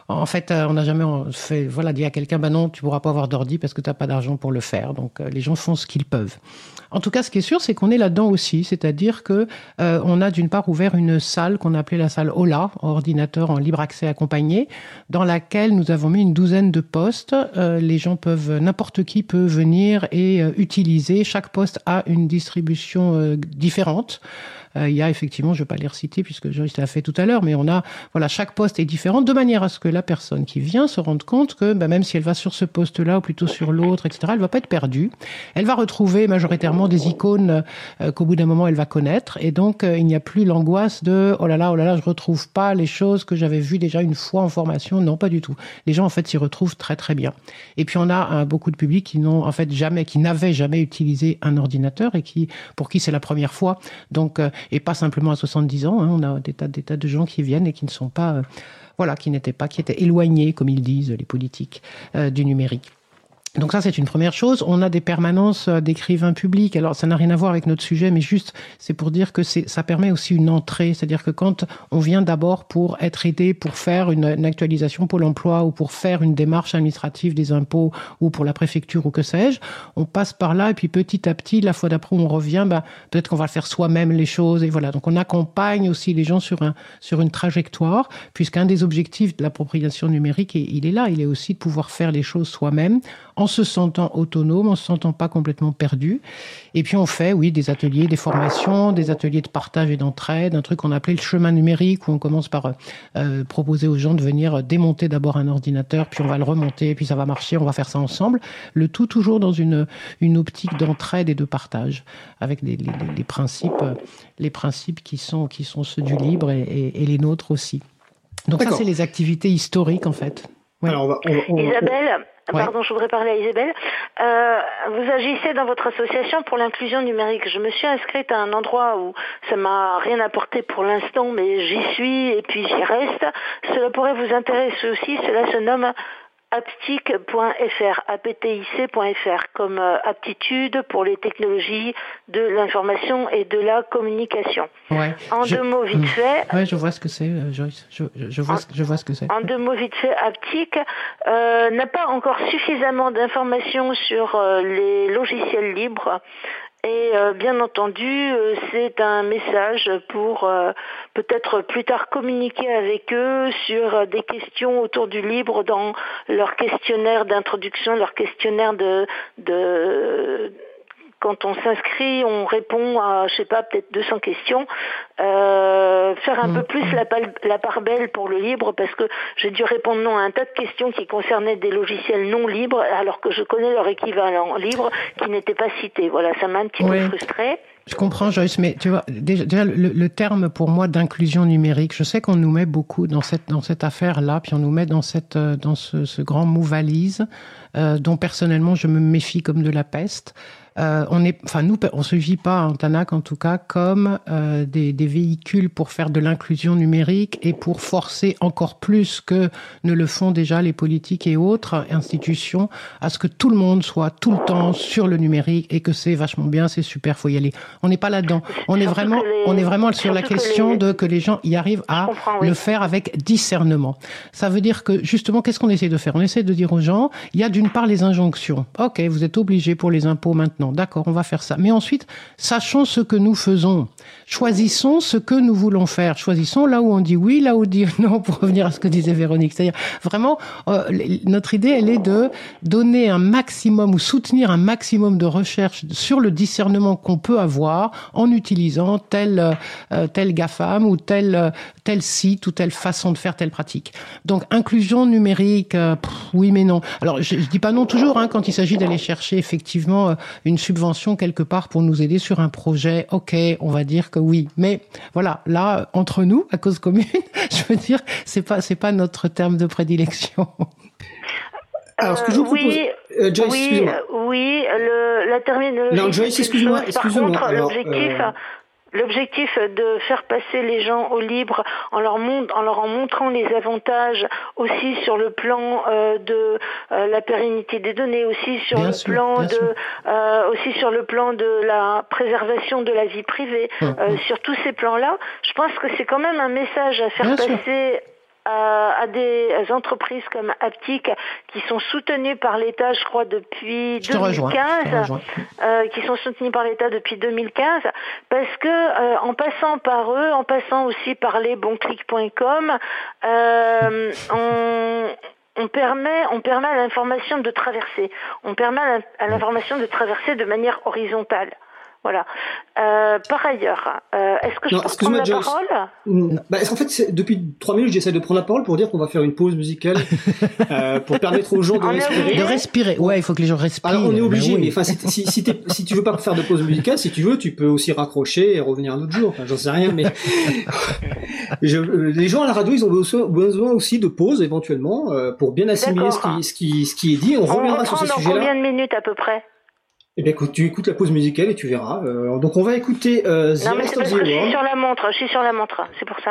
en fait, on n'a jamais fait, voilà, dit à quelqu'un, ben non, tu pourras pas avoir d'ordi parce que tu n'as pas d'argent pour le faire. Donc, les gens font ce qu'ils peuvent. En tout cas, ce qui est sûr, c'est qu'on est là-dedans aussi. C'est-à-dire que euh, on a d'une part ouvert une salle qu'on a appelée la salle Ola, ordinateur en libre accès accompagné, dans laquelle nous avons mis une douzaine de postes. Euh, les gens peuvent, n'importe qui peut venir et euh, utiliser. Chaque poste a une distribution euh, différente. Euh, il y a effectivement, je ne vais pas les reciter puisque Joyce l'a fait tout à l'heure, mais on a, voilà, chaque poste est différent de manière à ce que la personne qui vient se rende compte que bah, même si elle va sur ce poste-là ou plutôt sur l'autre, et cetera, elle ne va pas être perdue. Elle va retrouver majoritairement des icônes euh, qu'au bout d'un moment elle va connaître, et donc euh, il n'y a plus l'angoisse de oh là là, oh là là, je ne retrouve pas les choses que j'avais vues déjà une fois en formation. Non, pas du tout. Les gens en fait s'y retrouvent très très bien. Et puis on a euh, beaucoup de publics qui n'ont en fait jamais, qui n'avaient jamais utilisé un ordinateur et qui, pour qui c'est la première fois. Donc euh, et pas simplement à soixante-dix ans, hein, on a des tas, des tas de gens qui viennent et qui ne sont pas, euh, voilà, qui n'étaient pas, qui étaient éloignés, comme ils disent, les politiques, euh, du numérique. Donc ça, c'est une première chose. On a des permanences d'écrivains publics. Alors, ça n'a rien à voir avec notre sujet, mais juste, c'est pour dire que c'est, ça permet aussi une entrée. C'est-à-dire que quand on vient d'abord pour être aidé, pour faire une, une actualisation Pôle emploi ou pour faire une démarche administrative des impôts ou pour la préfecture ou que sais-je, on passe par là et puis petit à petit, la fois d'après, on revient, bah, peut-être qu'on va faire soi-même les choses et voilà. Donc, on accompagne aussi les gens sur un, sur une trajectoire, puisqu'un des objectifs de l'appropriation numérique, il est là, il est aussi de pouvoir faire les choses soi-même, en se sentant autonome, en se sentant pas complètement perdu. Et puis on fait, oui, des ateliers, des formations, des ateliers de partage et d'entraide, un truc qu'on appelait le chemin numérique, où on commence par euh, proposer aux gens de venir démonter d'abord un ordinateur, puis on va le remonter, puis ça va marcher, on va faire ça ensemble. Le tout toujours dans une, une optique d'entraide et de partage, avec les, les, les principes, les principes qui sont, qui sont ceux du libre et, et, et les nôtres aussi. Donc D'accord. Ça, c'est les activités historiques, en fait. Ouais. Alors on va, on, on, Isabelle, Ouais. Pardon, je voudrais parler à Isabelle. Euh, vous agissez dans votre association pour l'inclusion numérique. Je me suis inscrite à un endroit où ça m'a rien apporté pour l'instant, mais j'y suis et puis j'y reste. Cela pourrait vous intéresser aussi. Cela se nomme aptic point f r, A P T I C point F R, comme euh, aptitude pour les technologies de l'information et de la communication. Ouais, en je, deux mots vite fait. Oui, je vois ce que c'est, Joyce. Je, je, je, vois, en, je vois ce que c'est. En deux mots vite fait, Aptic euh, n'a pas encore suffisamment d'informations sur euh, les logiciels libres. Et euh, bien entendu, euh, c'est un message pour euh, peut-être plus tard communiquer avec eux sur euh, des questions autour du libre dans leur questionnaire d'introduction, leur questionnaire de... de quand on s'inscrit, on répond à, je sais pas, peut-être deux cents questions. Euh, faire un mmh. peu plus la, la part belle pour le libre, parce que j'ai dû répondre non à un tas de questions qui concernaient des logiciels non libres, alors que je connais leur équivalent libre qui n'était pas cité. Voilà, ça m'a un petit oui. peu frustrée. Je comprends, Joyce, mais tu vois, déjà, déjà le, le terme pour moi d'inclusion numérique, je sais qu'on nous met beaucoup dans cette dans cette affaire-là, puis on nous met dans cette dans ce, ce grand mot valise, euh, dont personnellement je me méfie comme de la peste. Euh, on est, enfin nous, on se vit pas en Tanac en tout cas comme euh, des, des véhicules pour faire de l'inclusion numérique et pour forcer encore plus que ne le font déjà les politiques et autres institutions à ce que tout le monde soit tout le temps sur le numérique et que c'est vachement bien, c'est super, faut y aller. On n'est pas là-dedans. On est vraiment, les... on est vraiment sur la question les... de que les gens y arrivent à oui. le faire avec discernement. Ça veut dire que justement, qu'est-ce qu'on essaie de faire ? On essaie de dire aux gens, il y a d'une part les injonctions. Ok, vous êtes obligés pour les impôts maintenant. D'accord, on va faire ça. Mais ensuite, sachons ce que nous faisons. Choisissons ce que nous voulons faire. Choisissons là où on dit oui, là où on dit non, pour revenir à ce que disait Véronique. C'est-à-dire, vraiment, euh, notre idée, elle est de donner un maximum ou soutenir un maximum de recherche sur le discernement qu'on peut avoir en utilisant tel, euh, tel GAFAM ou tel, euh, tel site ou telle façon de faire telle pratique. Donc, inclusion numérique, euh, pff, oui mais non. Alors, je, je dis pas non toujours, hein, quand il s'agit d'aller chercher effectivement euh, une subvention quelque part pour nous aider sur un projet, ok, on va dire que oui. Mais voilà, là, entre nous, à cause commune, je veux dire, c'est pas, c'est pas notre terme de prédilection. Alors, ce que je vous propose, oui, euh, Joyce, oui, excusez-moi. Oui, le, la terminologie. Non, Joyce, excuse-moi, excuse-moi. Par contre, Alors, l'objectif, euh... l'objectif de faire passer les gens au libre en leur, mont- en leur en montrant les avantages aussi sur le plan euh, de euh, la pérennité des données, aussi sur bien le sûr, plan de, euh, aussi sur le plan de la préservation de la vie privée, mmh. euh, sur tous ces plans-là, je pense que c'est quand même un message à faire bien passer. Sûr. à, à des entreprises comme Aptic qui sont soutenues par l'État, je crois, depuis je deux mille quinze, rejoins, je rejoins. Euh, qui sont soutenues par l'État depuis deux mille quinze, parce que euh, en passant par eux, en passant aussi par les bonclic point com, euh, on On permet, on permet à l'information de traverser. On permet à l'information de traverser de manière horizontale. Voilà. Euh, par ailleurs, euh, est-ce que je non, peux prendre la Joyce. parole bah, En fait, c'est, depuis trois minutes, j'essaie de prendre la parole pour dire qu'on va faire une pause musicale euh, pour permettre aux gens de on respirer. De respirer. Ouais, il faut que les gens respirent. Alors, on est obligé, mais, oui. mais enfin, si, si, si, t'es, si tu veux pas faire de pause musicale, si tu veux, tu peux aussi raccrocher et revenir un autre jour. Enfin, j'en sais rien, mais je, les gens à la radio, ils ont besoin aussi de pause éventuellement euh, pour bien assimiler ce qui, ce qui, ce qui est dit. On, on reviendra sur ce dans sujet-là. Combien de minutes à peu près? Eh bien, écoute, tu écoutes la pause musicale et tu verras. Euh, donc, on va écouter euh, The Non, mais Rest c'est of parce the que je suis World. sur la montre. Je suis sur la montre. C'est pour ça.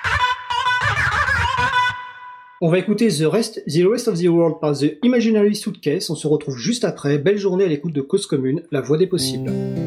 On va écouter The Rest, The Rest of the World par The Imaginary Suitcase. On se retrouve juste après. Belle journée à l'écoute de Cause Commune, la voix des possibles.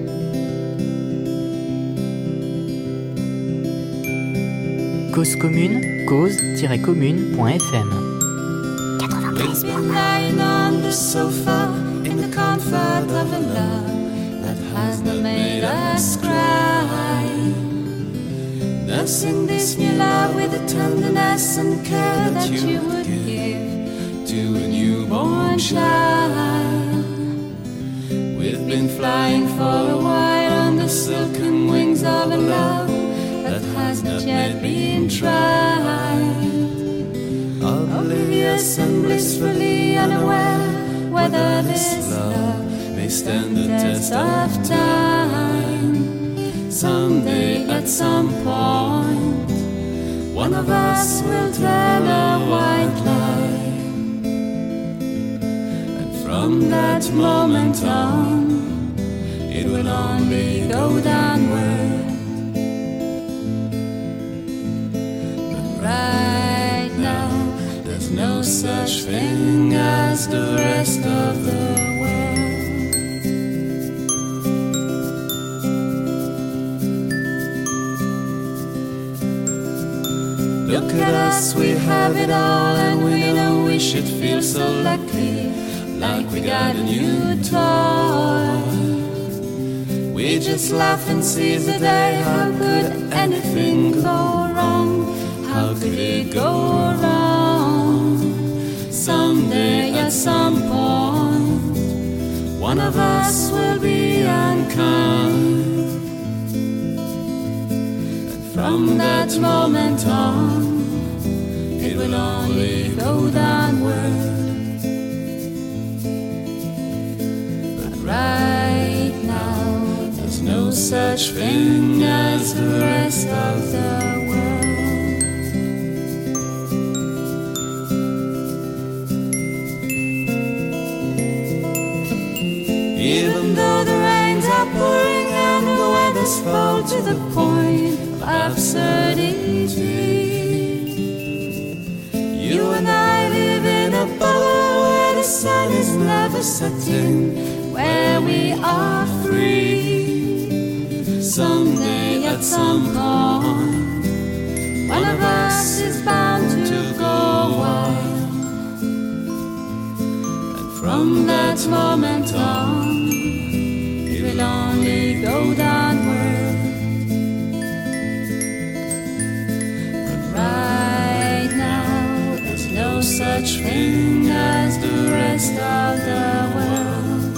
Cause Commune, cause tiret commune point f m. We've been lying on the sofa in the comfort of a love that has not made us cry. Nursing this new love with the tenderness and care that you would give to a newborn child. We've been flying for a while on the silken wings of a love that has not yet been tried. Oblivious and blissfully unaware whether this love may stand the test of time. Someday at some point one of us will tell a white lie, and from that moment on it will only go downward. But right now there's no such thing as the rest of the world. Look at us, we have it all, and we know we should feel so lucky, like we got a new toy. We just laugh and seize the day. How could anything go wrong? How could it go wrong? Someday at some point one of us will be unkind, and from that moment on it will only go downward. But right now there's no such thing as the rest of the world. Even though the rains are pouring and the weather's foul to the point of absurdity, you and I live in a bubble where the sun is never setting, where we are free. Someday at some point one of us is bound to go wild, and from that moment on it will only go downward. But right now there's no such thing as the rest of the world.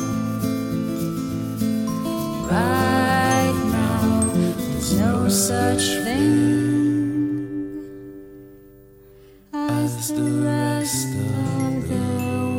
Right now there's no such thing as the rest of the world.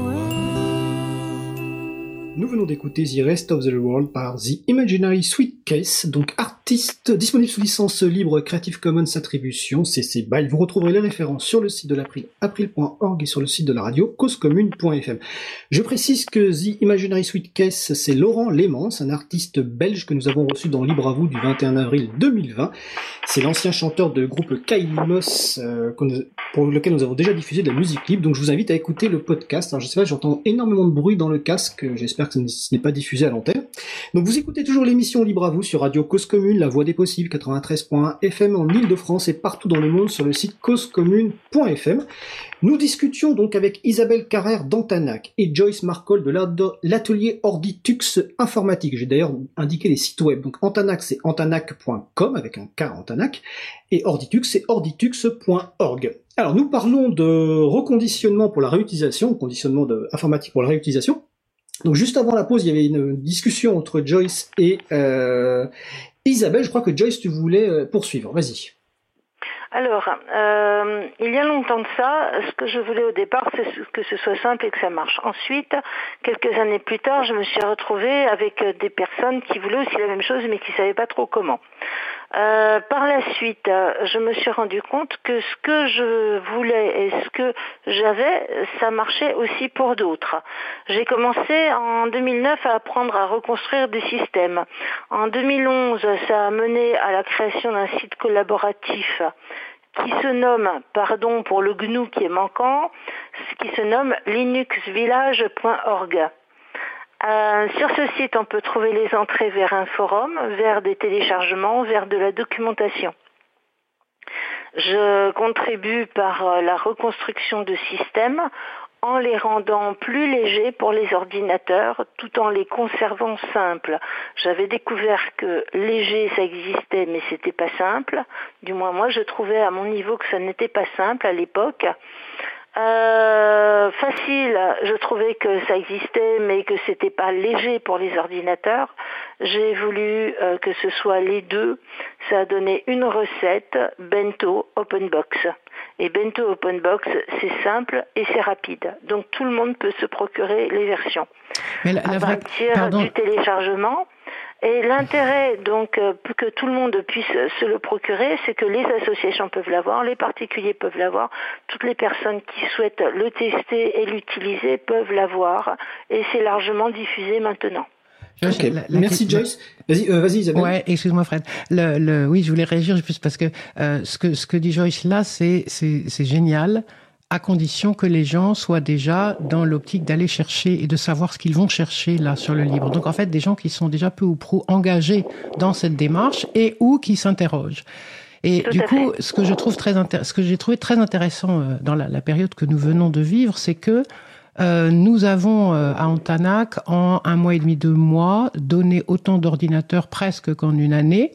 Nous venons d'écouter The Rest of the World par The Imaginary Suitcase, donc artiste disponible sous licence libre Creative Commons Attribution, C C B Y. Vous retrouverez les références sur le site de l'April, april point org, et sur le site de la radio, cause commune point f m. Je précise que The Imaginary Suitcase, c'est Laurent Lémans, un artiste belge que nous avons reçu dans Libre à vous du vingt et un avril deux mille vingt. C'est l'ancien chanteur de groupe Kailimos, euh, pour lequel nous avons déjà diffusé de la musique libre, donc je vous invite à écouter le podcast. Alors je sais pas, j'entends énormément de bruit dans le casque, j'espère que ce n'est pas diffusé à l'antenne. Donc vous écoutez toujours l'émission Libre à vous sur Radio Cause Commune, Commune, la voix des possibles, quatre-vingt-treize point un F M en Ile-de-France et partout dans le monde sur le site cause commune point F M. Nous discutions donc avec Isabelle Carrère d'Antanac et Joyce Marcol de l'atelier Orditux Informatique. J'ai d'ailleurs indiqué les sites web. Donc Antanac, c'est antanac point com avec un K Antanac, et Orditux, c'est orditux point org. Alors nous parlons de reconditionnement pour la réutilisation, conditionnement de, informatique pour la réutilisation. Donc juste avant la pause, il y avait une discussion entre Joyce et euh, Isabelle. Je crois que Joyce, tu voulais poursuivre. Vas-y. Alors, euh, il y a longtemps de ça, ce que je voulais au départ, c'est que ce soit simple et que ça marche. Ensuite, quelques années plus tard, je me suis retrouvée avec des personnes qui voulaient aussi la même chose, mais qui ne savaient pas trop comment. Euh, par la suite, je me suis rendu compte que ce que je voulais et ce que j'avais, ça marchait aussi pour d'autres. J'ai commencé en deux mille neuf à apprendre à reconstruire des systèmes. En deux mille onze, ça a mené à la création d'un site collaboratif qui se nomme, pardon pour le G N U qui est manquant, qui se nomme linuxvillage point org. Euh, sur ce site, on peut trouver les entrées vers un forum, vers des téléchargements, vers de la documentation. Je contribue par la reconstruction de systèmes en les rendant plus légers pour les ordinateurs, tout en les conservant simples. J'avais découvert que léger, ça existait, mais c'était pas simple. Du moins, moi, je trouvais à mon niveau que ça n'était pas simple à l'époque. Euh, facile, je trouvais que ça existait, mais que c'était pas léger pour les ordinateurs. J'ai voulu euh, que ce soit les deux. Ça a donné une recette, Bento Openbox. Et Bento Openbox, c'est simple et c'est rapide. Donc tout le monde peut se procurer les versions. Mais la, la à vraie... partir Pardon. du téléchargement. Et l'intérêt, donc, que tout le monde puisse se le procurer, c'est que les associations peuvent l'avoir, les particuliers peuvent l'avoir, toutes les personnes qui souhaitent le tester et l'utiliser peuvent l'avoir, et c'est largement diffusé maintenant. Ok, la, la, merci la, Joyce. Vas-y, euh, vas-y Isabelle. Ouais, excuse-moi Fred. Le, le, oui, je voulais réagir juste parce que euh, ce que ce que dit Joyce là, c'est c'est c'est génial, à condition que les gens soient déjà dans l'optique d'aller chercher et de savoir ce qu'ils vont chercher là sur le livre. Donc en fait, des gens qui sont déjà peu ou prou engagés dans cette démarche et ou qui s'interrogent. Et Tout du coup, fait. ce que je trouve très intér- ce que j'ai trouvé très intéressant euh, dans la, la période que nous venons de vivre, c'est que euh, nous avons euh, à Antanac, en un mois et demi, deux mois, donné autant d'ordinateurs presque qu'en une année.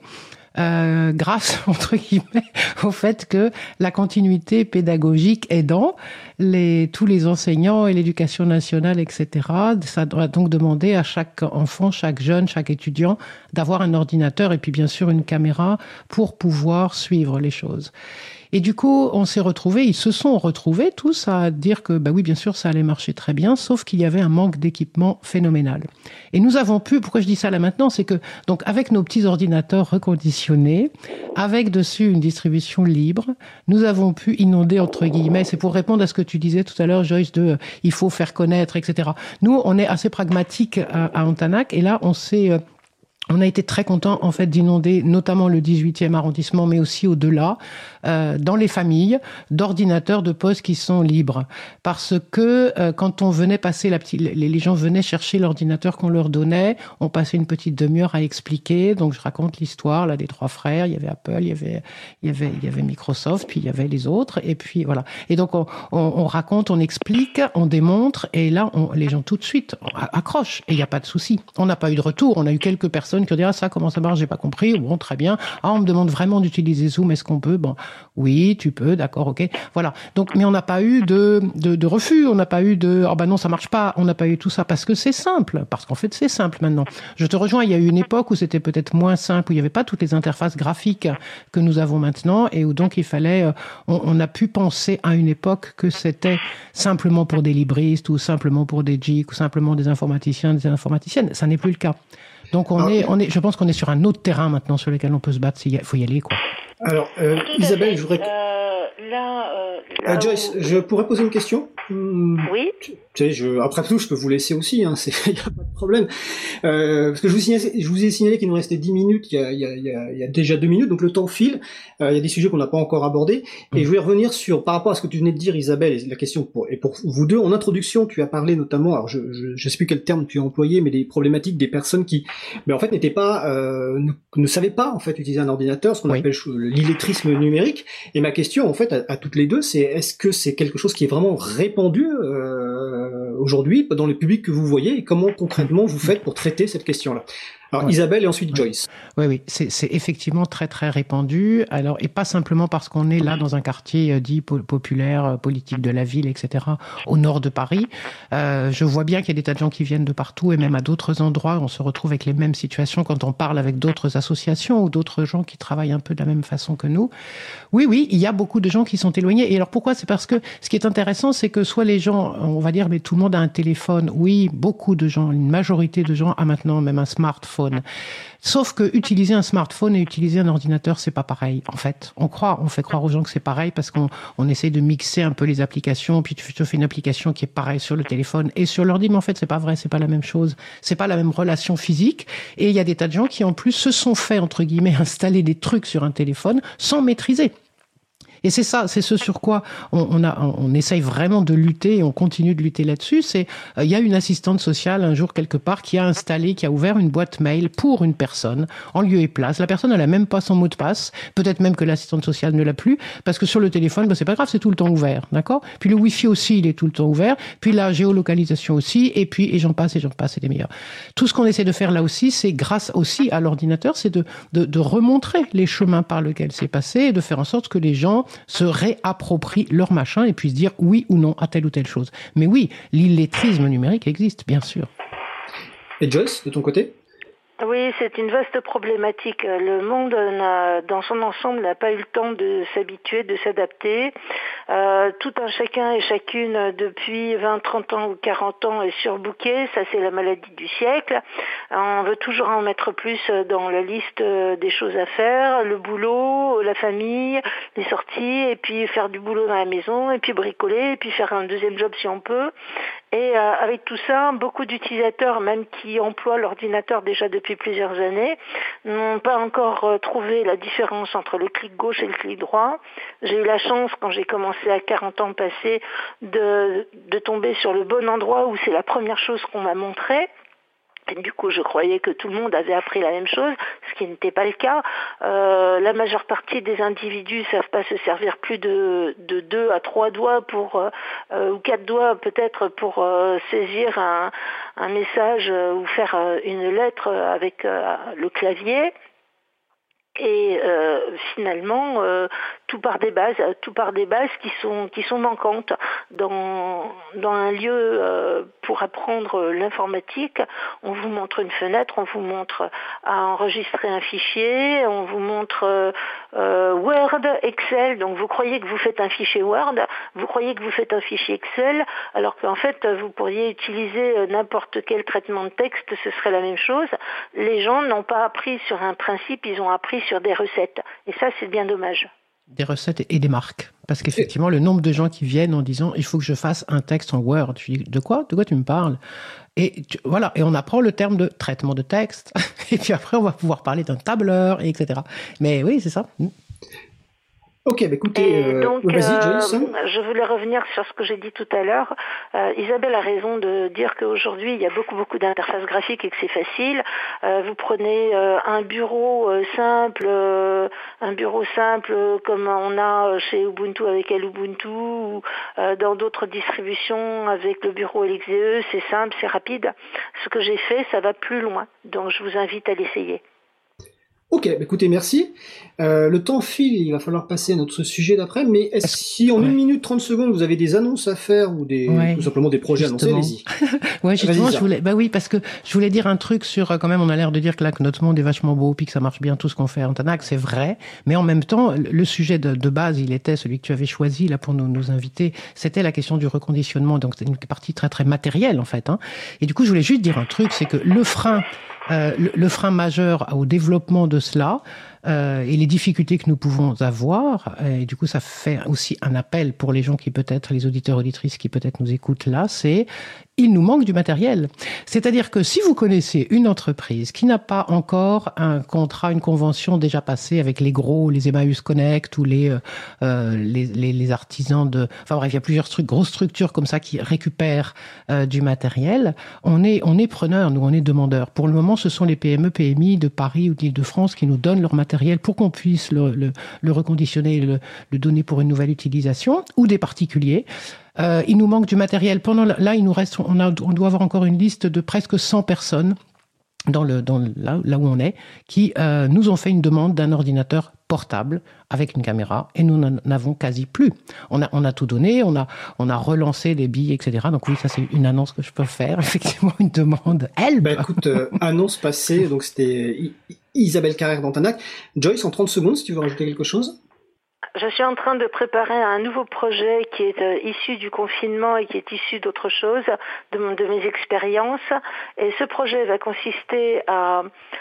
Euh, grâce, entre guillemets, au fait que la continuité pédagogique aidant, les, tous les enseignants et l'éducation nationale, et cetera, ça doit donc demander à chaque enfant, chaque jeune, chaque étudiant d'avoir un ordinateur et puis bien sûr une caméra pour pouvoir suivre les choses. Et du coup, on s'est retrouvés, ils se sont retrouvés tous à dire que, bah oui, bien sûr, ça allait marcher très bien, sauf qu'il y avait un manque d'équipement phénoménal. Et nous avons pu, pourquoi je dis ça là maintenant, c'est que, donc, avec nos petits ordinateurs reconditionnés, avec dessus une distribution libre, nous avons pu inonder, entre guillemets, c'est pour répondre à ce que tu disais tout à l'heure, Joyce, de, euh, il faut faire connaître, et cetera. Nous, on est assez pragmatique à, à Antanac, et là, on s'est, euh, on a été très contents, en fait, d'inonder notamment le dix-huitième arrondissement, mais aussi au-delà, euh, dans les familles, d'ordinateurs de poste qui sont libres. Parce que euh, quand on venait passer la petite, les, les gens venaient chercher l'ordinateur qu'on leur donnait, on passait une petite demi-heure à expliquer. Donc je raconte l'histoire là des trois frères. Il y avait Apple, il y avait, il y avait, il y avait Microsoft, puis il y avait les autres. Et puis voilà. Et donc on, on, on raconte, on explique, on démontre, et là on, les gens tout de suite accrochent. Et il n'y a pas de souci. On n'a pas eu de retour. On a eu quelques personnes qui ont dit ah ça comment ça marche, j'ai pas compris. Bon très bien. Ah on me demande vraiment d'utiliser Zoom, est-ce qu'on peut? Bon oui tu peux, d'accord, ok. Voilà. Donc mais on n'a pas eu de, de de refus, on n'a pas eu de ah oh, bah non ça marche pas, on n'a pas eu tout ça parce que c'est simple, parce qu'en fait c'est simple maintenant. Je te rejoins, il y a eu une époque où c'était peut-être moins simple, où il y avait pas toutes les interfaces graphiques que nous avons maintenant et où donc il fallait, on, on a pu penser à une époque que c'était simplement pour des libristes ou simplement pour des geeks ou simplement des informaticiens, des informaticiennes. Ça n'est plus le cas. Donc on est, on est, je pense qu'on est sur un autre terrain maintenant sur lequel on peut se battre. Il faut y aller, quoi. Alors, euh, Isabelle, je voudrais. Euh, là, euh, là euh, Joyce, où... je pourrais poser une question? Oui. Tu sais, je, après tout, je peux vous laisser aussi, hein, c'est, y a pas de problème. Euh, parce que je vous, signale, je vous ai signalé qu'il nous restait dix minutes, il y a, il y a, il y a, il y a déjà deux minutes, donc le temps file. Euh, il y a des sujets qu'on n'a pas encore abordés. Et mmh. je voulais revenir sur, par rapport à ce que tu venais de dire, Isabelle, et la question pour, et pour vous deux, en introduction, tu as parlé notamment, alors je, je, je sais plus quel terme tu as employé, mais des problématiques des personnes qui, mais en fait, n'étaient pas, euh, ne, ne savaient pas, en fait, utiliser un ordinateur, ce qu'on oui. appelle l'illettrisme numérique. Et ma question, en fait, à, à toutes les deux, c'est est-ce que c'est quelque chose qui est vraiment répandu, euh, aujourd'hui, dans le public que vous voyez, et comment concrètement vous faites pour traiter cette question-là? Alors, ouais. Isabelle et ensuite ouais. Joyce. Oui, oui, c'est, c'est effectivement très, très répandu. Alors, et pas simplement parce qu'on est là dans un quartier dit po- populaire, politique de la ville, et cetera, au nord de Paris. Euh, je vois bien qu'il y a des tas de gens qui viennent de partout et même à d'autres endroits. On se retrouve avec les mêmes situations quand on parle avec d'autres associations ou d'autres gens qui travaillent un peu de la même façon que nous. Oui, oui, il y a beaucoup de gens qui sont éloignés. Et alors, pourquoi? C'est parce que ce qui est intéressant, c'est que soit les gens, on va dire, mais tout le monde a un téléphone. Oui, beaucoup de gens, une majorité de gens a maintenant même un smartphone. Sauf que utiliser un smartphone et utiliser un ordinateur, c'est pas pareil. En fait, on croit, on fait croire aux gens que c'est pareil parce qu'on on essaie de mixer un peu les applications. Puis tu fais une application qui est pareille sur le téléphone et sur l'ordi, mais en fait, c'est pas vrai, c'est pas la même chose. C'est pas la même relation physique. Et il y a des tas de gens qui en plus se sont fait entre guillemets installer des trucs sur un téléphone sans maîtriser. Et c'est ça, c'est ce sur quoi on, on, a, on, on essaye vraiment de lutter et on continue de lutter là-dessus. C'est, il euh, y a une assistante sociale un jour quelque part qui a installé, qui a ouvert une boîte mail pour une personne en lieu et place. La personne, elle a même pas son mot de passe. Peut-être même que l'assistante sociale ne l'a plus parce que sur le téléphone, ben, c'est pas grave, c'est tout le temps ouvert, d'accord? Puis le Wi-Fi aussi, il est tout le temps ouvert. Puis la géolocalisation aussi. Et puis et j'en passe et j'en passe, c'est les meilleurs. Tout ce qu'on essaie de faire là aussi, c'est grâce aussi à l'ordinateur, c'est de, de, de remontrer les chemins par lesquels c'est passé et de faire en sorte que les gens se réapproprient leur machin et puissent dire oui ou non à telle ou telle chose. Mais oui, l'illettrisme numérique existe, bien sûr. Et Joyce, de ton côté ? Oui, c'est une vaste problématique. Le monde, n'a, dans son ensemble, n'a pas eu le temps de s'habituer, de s'adapter. Euh, tout un chacun et chacune, depuis vingt, trente ans ou quarante ans, est surbooké. Ça, c'est la maladie du siècle. On veut toujours en mettre plus dans la liste des choses à faire. Le boulot, la famille, les sorties, et puis faire du boulot dans la maison, et puis bricoler, et puis faire un deuxième job si on peut. Et euh, avec tout ça, beaucoup d'utilisateurs, même qui emploient l'ordinateur déjà depuis plusieurs années, n'ont pas encore euh, trouvé la différence entre le clic gauche et le clic droit. J'ai eu la chance, quand j'ai commencé à quarante ans passés, de, de tomber sur le bon endroit où c'est la première chose qu'on m'a montré. Et du coup, je croyais que tout le monde avait appris la même chose, ce qui n'était pas le cas. Euh, la majeure partie des individus ne savent pas se servir plus de, de deux à trois doigts pour, euh, ou quatre doigts peut-être pour euh, saisir un, un message euh, ou faire euh, une lettre avec euh, le clavier. Et euh, finalement, euh, tout par des bases, tout par des bases qui sont qui sont manquantes dans dans un lieu euh, pour apprendre l'informatique. On vous montre une fenêtre, on vous montre à enregistrer un fichier, on vous montre euh, Word, Excel. Donc vous croyez que vous faites un fichier Word, vous croyez que vous faites un fichier Excel, alors qu'en fait vous pourriez utiliser n'importe quel traitement de texte, ce serait la même chose. Les gens n'ont pas appris sur un principe, ils ont appris sur des recettes. Et ça, c'est bien dommage. Des recettes et des marques. Parce qu'effectivement, le nombre de gens qui viennent en disant « il faut que je fasse un texte en Word ». Je dis « de quoi ? De quoi tu me parles ?» Et tu, voilà, et on apprend le terme de traitement de texte. Et puis après, on va pouvoir parler d'un tableur, et cetera. Mais oui, c'est ça. Ok, bah écoutez, euh, donc, vas-y, Joyce. Euh, je voulais revenir sur ce que j'ai dit tout à l'heure. Euh, Isabelle a raison de dire qu'aujourd'hui, il y a beaucoup, beaucoup d'interfaces graphiques et que c'est facile. Euh, vous prenez euh, un bureau euh, simple, euh, un bureau simple euh, comme on a chez Ubuntu avec Ubuntu ou euh, dans d'autres distributions avec le bureau L X D E, c'est simple, c'est rapide. Ce que j'ai fait, ça va plus loin. Donc, je vous invite à l'essayer. Ok, bah écoutez, merci. Euh, le temps file, il va falloir passer à notre sujet d'après, mais est-ce, si en ouais. une minute trente secondes vous avez des annonces à faire ou des ouais, tout simplement des projets justement. Annoncés, allez-y. Ouais, justement, je voulais, bah oui, parce que je voulais dire un truc sur, quand même, on a l'air de dire que là, que notre monde est vachement beau, puis que ça marche bien tout ce qu'on fait à Antanac, c'est vrai, mais en même temps, le sujet de, de base, il était celui que tu avais choisi là pour nous, nous inviter, c'était la question du reconditionnement, donc c'est une partie très très matérielle en fait, hein. Et du coup, je voulais juste dire un truc, c'est que le frein, euh, le, le frein majeur au développement de cela, euh, et les difficultés que nous pouvons avoir. Et du coup, ça fait aussi un appel pour les gens qui peut-être, les auditeurs auditrices qui peut-être nous écoutent là, c'est il nous manque du matériel. C'est-à-dire que si vous connaissez une entreprise qui n'a pas encore un contrat, une convention déjà passée avec les gros, les Emmaüs Connect ou les, euh, les, les, les artisans de... Enfin bref, il y a plusieurs stru- grosses structures comme ça qui récupèrent euh, du matériel. On est, on est preneurs, nous, on est demandeurs. Pour le moment, ce sont les P M E, P M I de Paris ou d'Île-de-France qui nous donnent leur matériel pour qu'on puisse le, le, le reconditionner et le, le donner pour une nouvelle utilisation, ou des particuliers. Euh, il nous manque du matériel. Pendant là, il nous reste, on, a, on doit avoir encore une liste de presque cent personnes dans le, dans le, là, là où on est, qui euh, nous ont fait une demande d'un ordinateur portable avec une caméra, et nous n'en avons quasi plus. On a, on a tout donné, on a, on a relancé des billes, et cetera. Donc oui, ça c'est une annonce que je peux faire. Effectivement, une demande. Elle. Bah écoute, euh, annonce passée. Donc c'était I- Isabelle Carrère d'Antanac. Joyce, en trente secondes, si tu veux rajouter quelque chose. Je suis en train de préparer un nouveau projet qui est euh, issu du confinement et qui est issu d'autre chose, de, mon, de mes expériences. Et ce projet va consister à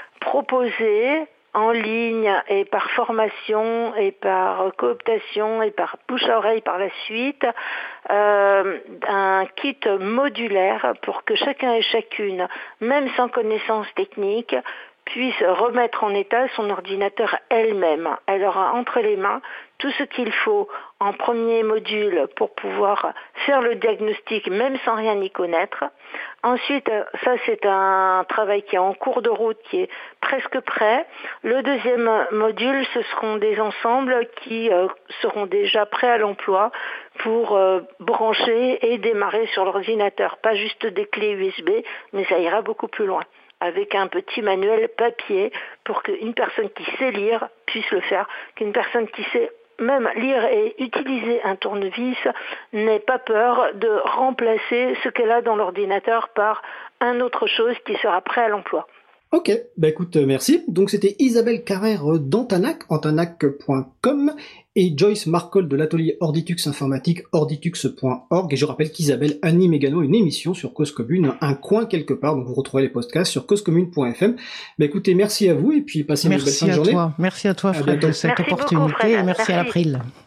proposer en ligne et par formation et par cooptation et par bouche à oreille par la suite, euh, un kit modulaire pour que chacun et chacune, même sans connaissance technique, puisse remettre en état son ordinateur elle-même. Elle aura entre les mains tout ce qu'il faut en premier module pour pouvoir faire le diagnostic même sans rien y connaître. Ensuite, ça c'est un travail qui est en cours de route, qui est presque prêt. Le deuxième module, ce seront des ensembles qui euh, seront déjà prêts à l'emploi pour euh, brancher et démarrer sur l'ordinateur. Pas juste des clés U S B, mais ça ira beaucoup plus loin, avec un petit manuel papier pour qu'une personne qui sait lire puisse le faire, qu'une personne qui sait même lire et utiliser un tournevis n'ait pas peur de remplacer ce qu'elle a dans l'ordinateur par un autre chose qui sera prêt à l'emploi. Ok, bah écoute, euh, merci. Donc c'était Isabelle Carrère euh, d'Antanac, antanac point com, et Joyce Marcol de l'atelier Orditux Informatique, orditux point org. Et je rappelle qu'Isabelle anime également une émission sur Cause Commune, un coin quelque part, donc vous retrouvez les podcasts sur cause commune point f m. Bah écoutez, merci à vous, et puis passez une belle fin de journée. Merci à toi, merci à toi Fred de cette merci opportunité, beaucoup, Fred. et merci, merci à l'April.